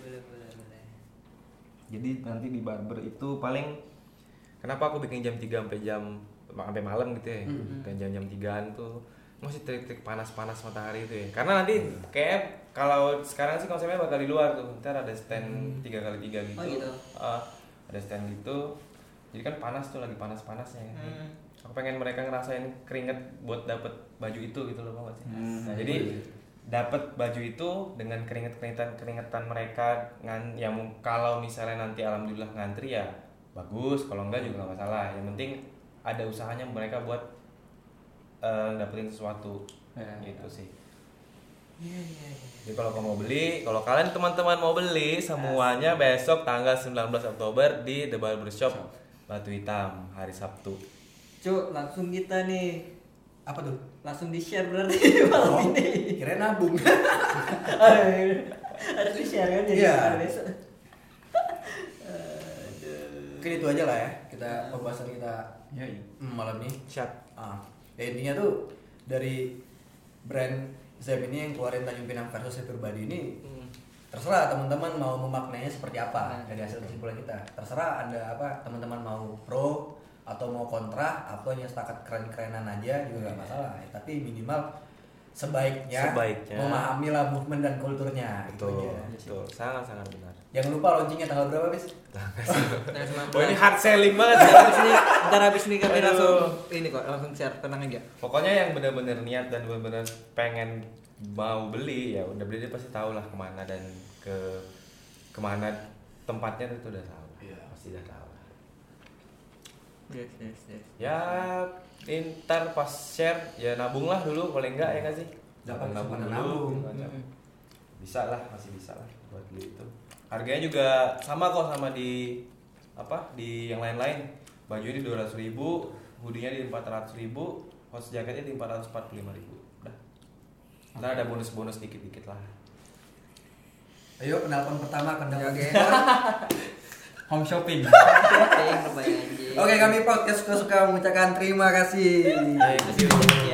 Jadi nanti di barber itu paling kenapa aku bikin jam tiga sampai jam sampai malam gitu ya. Dan jam-jam tigaan tuh masih trik-trik panas-panas matahari itu ya. Karena nanti kayak kalau sekarang sih konsepnya bakal di luar tuh. Ntar ada stand tiga kali tiga gitu. Oh, gitu. Ah, ada stand gitu. Jadi kan panas tuh, lagi panas-panasnya. Hmm. Aku pengen mereka ngerasain keringet buat dapet baju itu gitu loh, Bang. Hmm. Nah, jadi dapat baju itu dengan keringet-keringetan keringetan mereka ngan yang kalau misalnya nanti alhamdulillah ngantri ya bagus, kalau enggak juga nggak masalah. Yang penting ada usahanya mereka buat eh, dapetin sesuatu. Ya. Gitu sih. Jadi kalau kamu mau beli, kalau kalian teman-teman mau beli semuanya besok tanggal sembilan belas Oktober di The Barbershop Batu Hitam hari Sabtu. Cuk, langsung kita nih Apa tuh? langsung di share berarti malam ini. Kirain nabung. Harus di share kan jadi Iya. malam besok. Mungkin itu aja lah ya kita pembahasan kita Ya, iya. hmm, malam ini. Siap. Ah, ya intinya tuh dari brand Zem ini yang keluarin Tanjung Pinang versus pribadi ini, terserah teman-teman mau memaknainya seperti apa dari hasil kesimpulan kita. Terserah Anda apa teman-teman mau pro atau mau kontra atau hanya setakat keren-kerenan aja juga nggak masalah. Ya, tapi minimal sebaiknya, Sebaiknya. memahami lah movement dan kulturnya. Itu Betul, aja. betul. Sangat-sangat benar. Jangan lupa launchingnya tanggal berapa, Bis? Oh, ini hard selling banget. Ntar habis ini, ntar habis ini kami Aduh. langsung ini kok langsung share, tenang aja. Pokoknya yang benar-benar niat dan benar-benar pengen mau beli ya udah beli dia pasti tahu lah kemana dan ke kemana tempatnya itu udah tahu. Iya. Pasti udah tahu. Yes, yes, yes. Ya ntar pas share ya nabung lah dulu kalau enggak ya nggak sih? Dapat nabung simpanan dulu. nabung. gitu. Bisa lah, masih bisa lah buat beli itu. Harganya juga sama kok sama di apa di yang lain-lain. Bajunya di dua ratus ribu, hoodie-nya di empat ratus ribu, hose jaketnya di empat ratus empat puluh lima ribu. Udah. Ntar ada bonus-bonus dikit-dikit lah. Ayo penelpon pertama akan dapat Oke. Home shopping. Yang terbaik anjing. Oke, kami podcast suka-suka mengucapkan terima kasih. Thank you.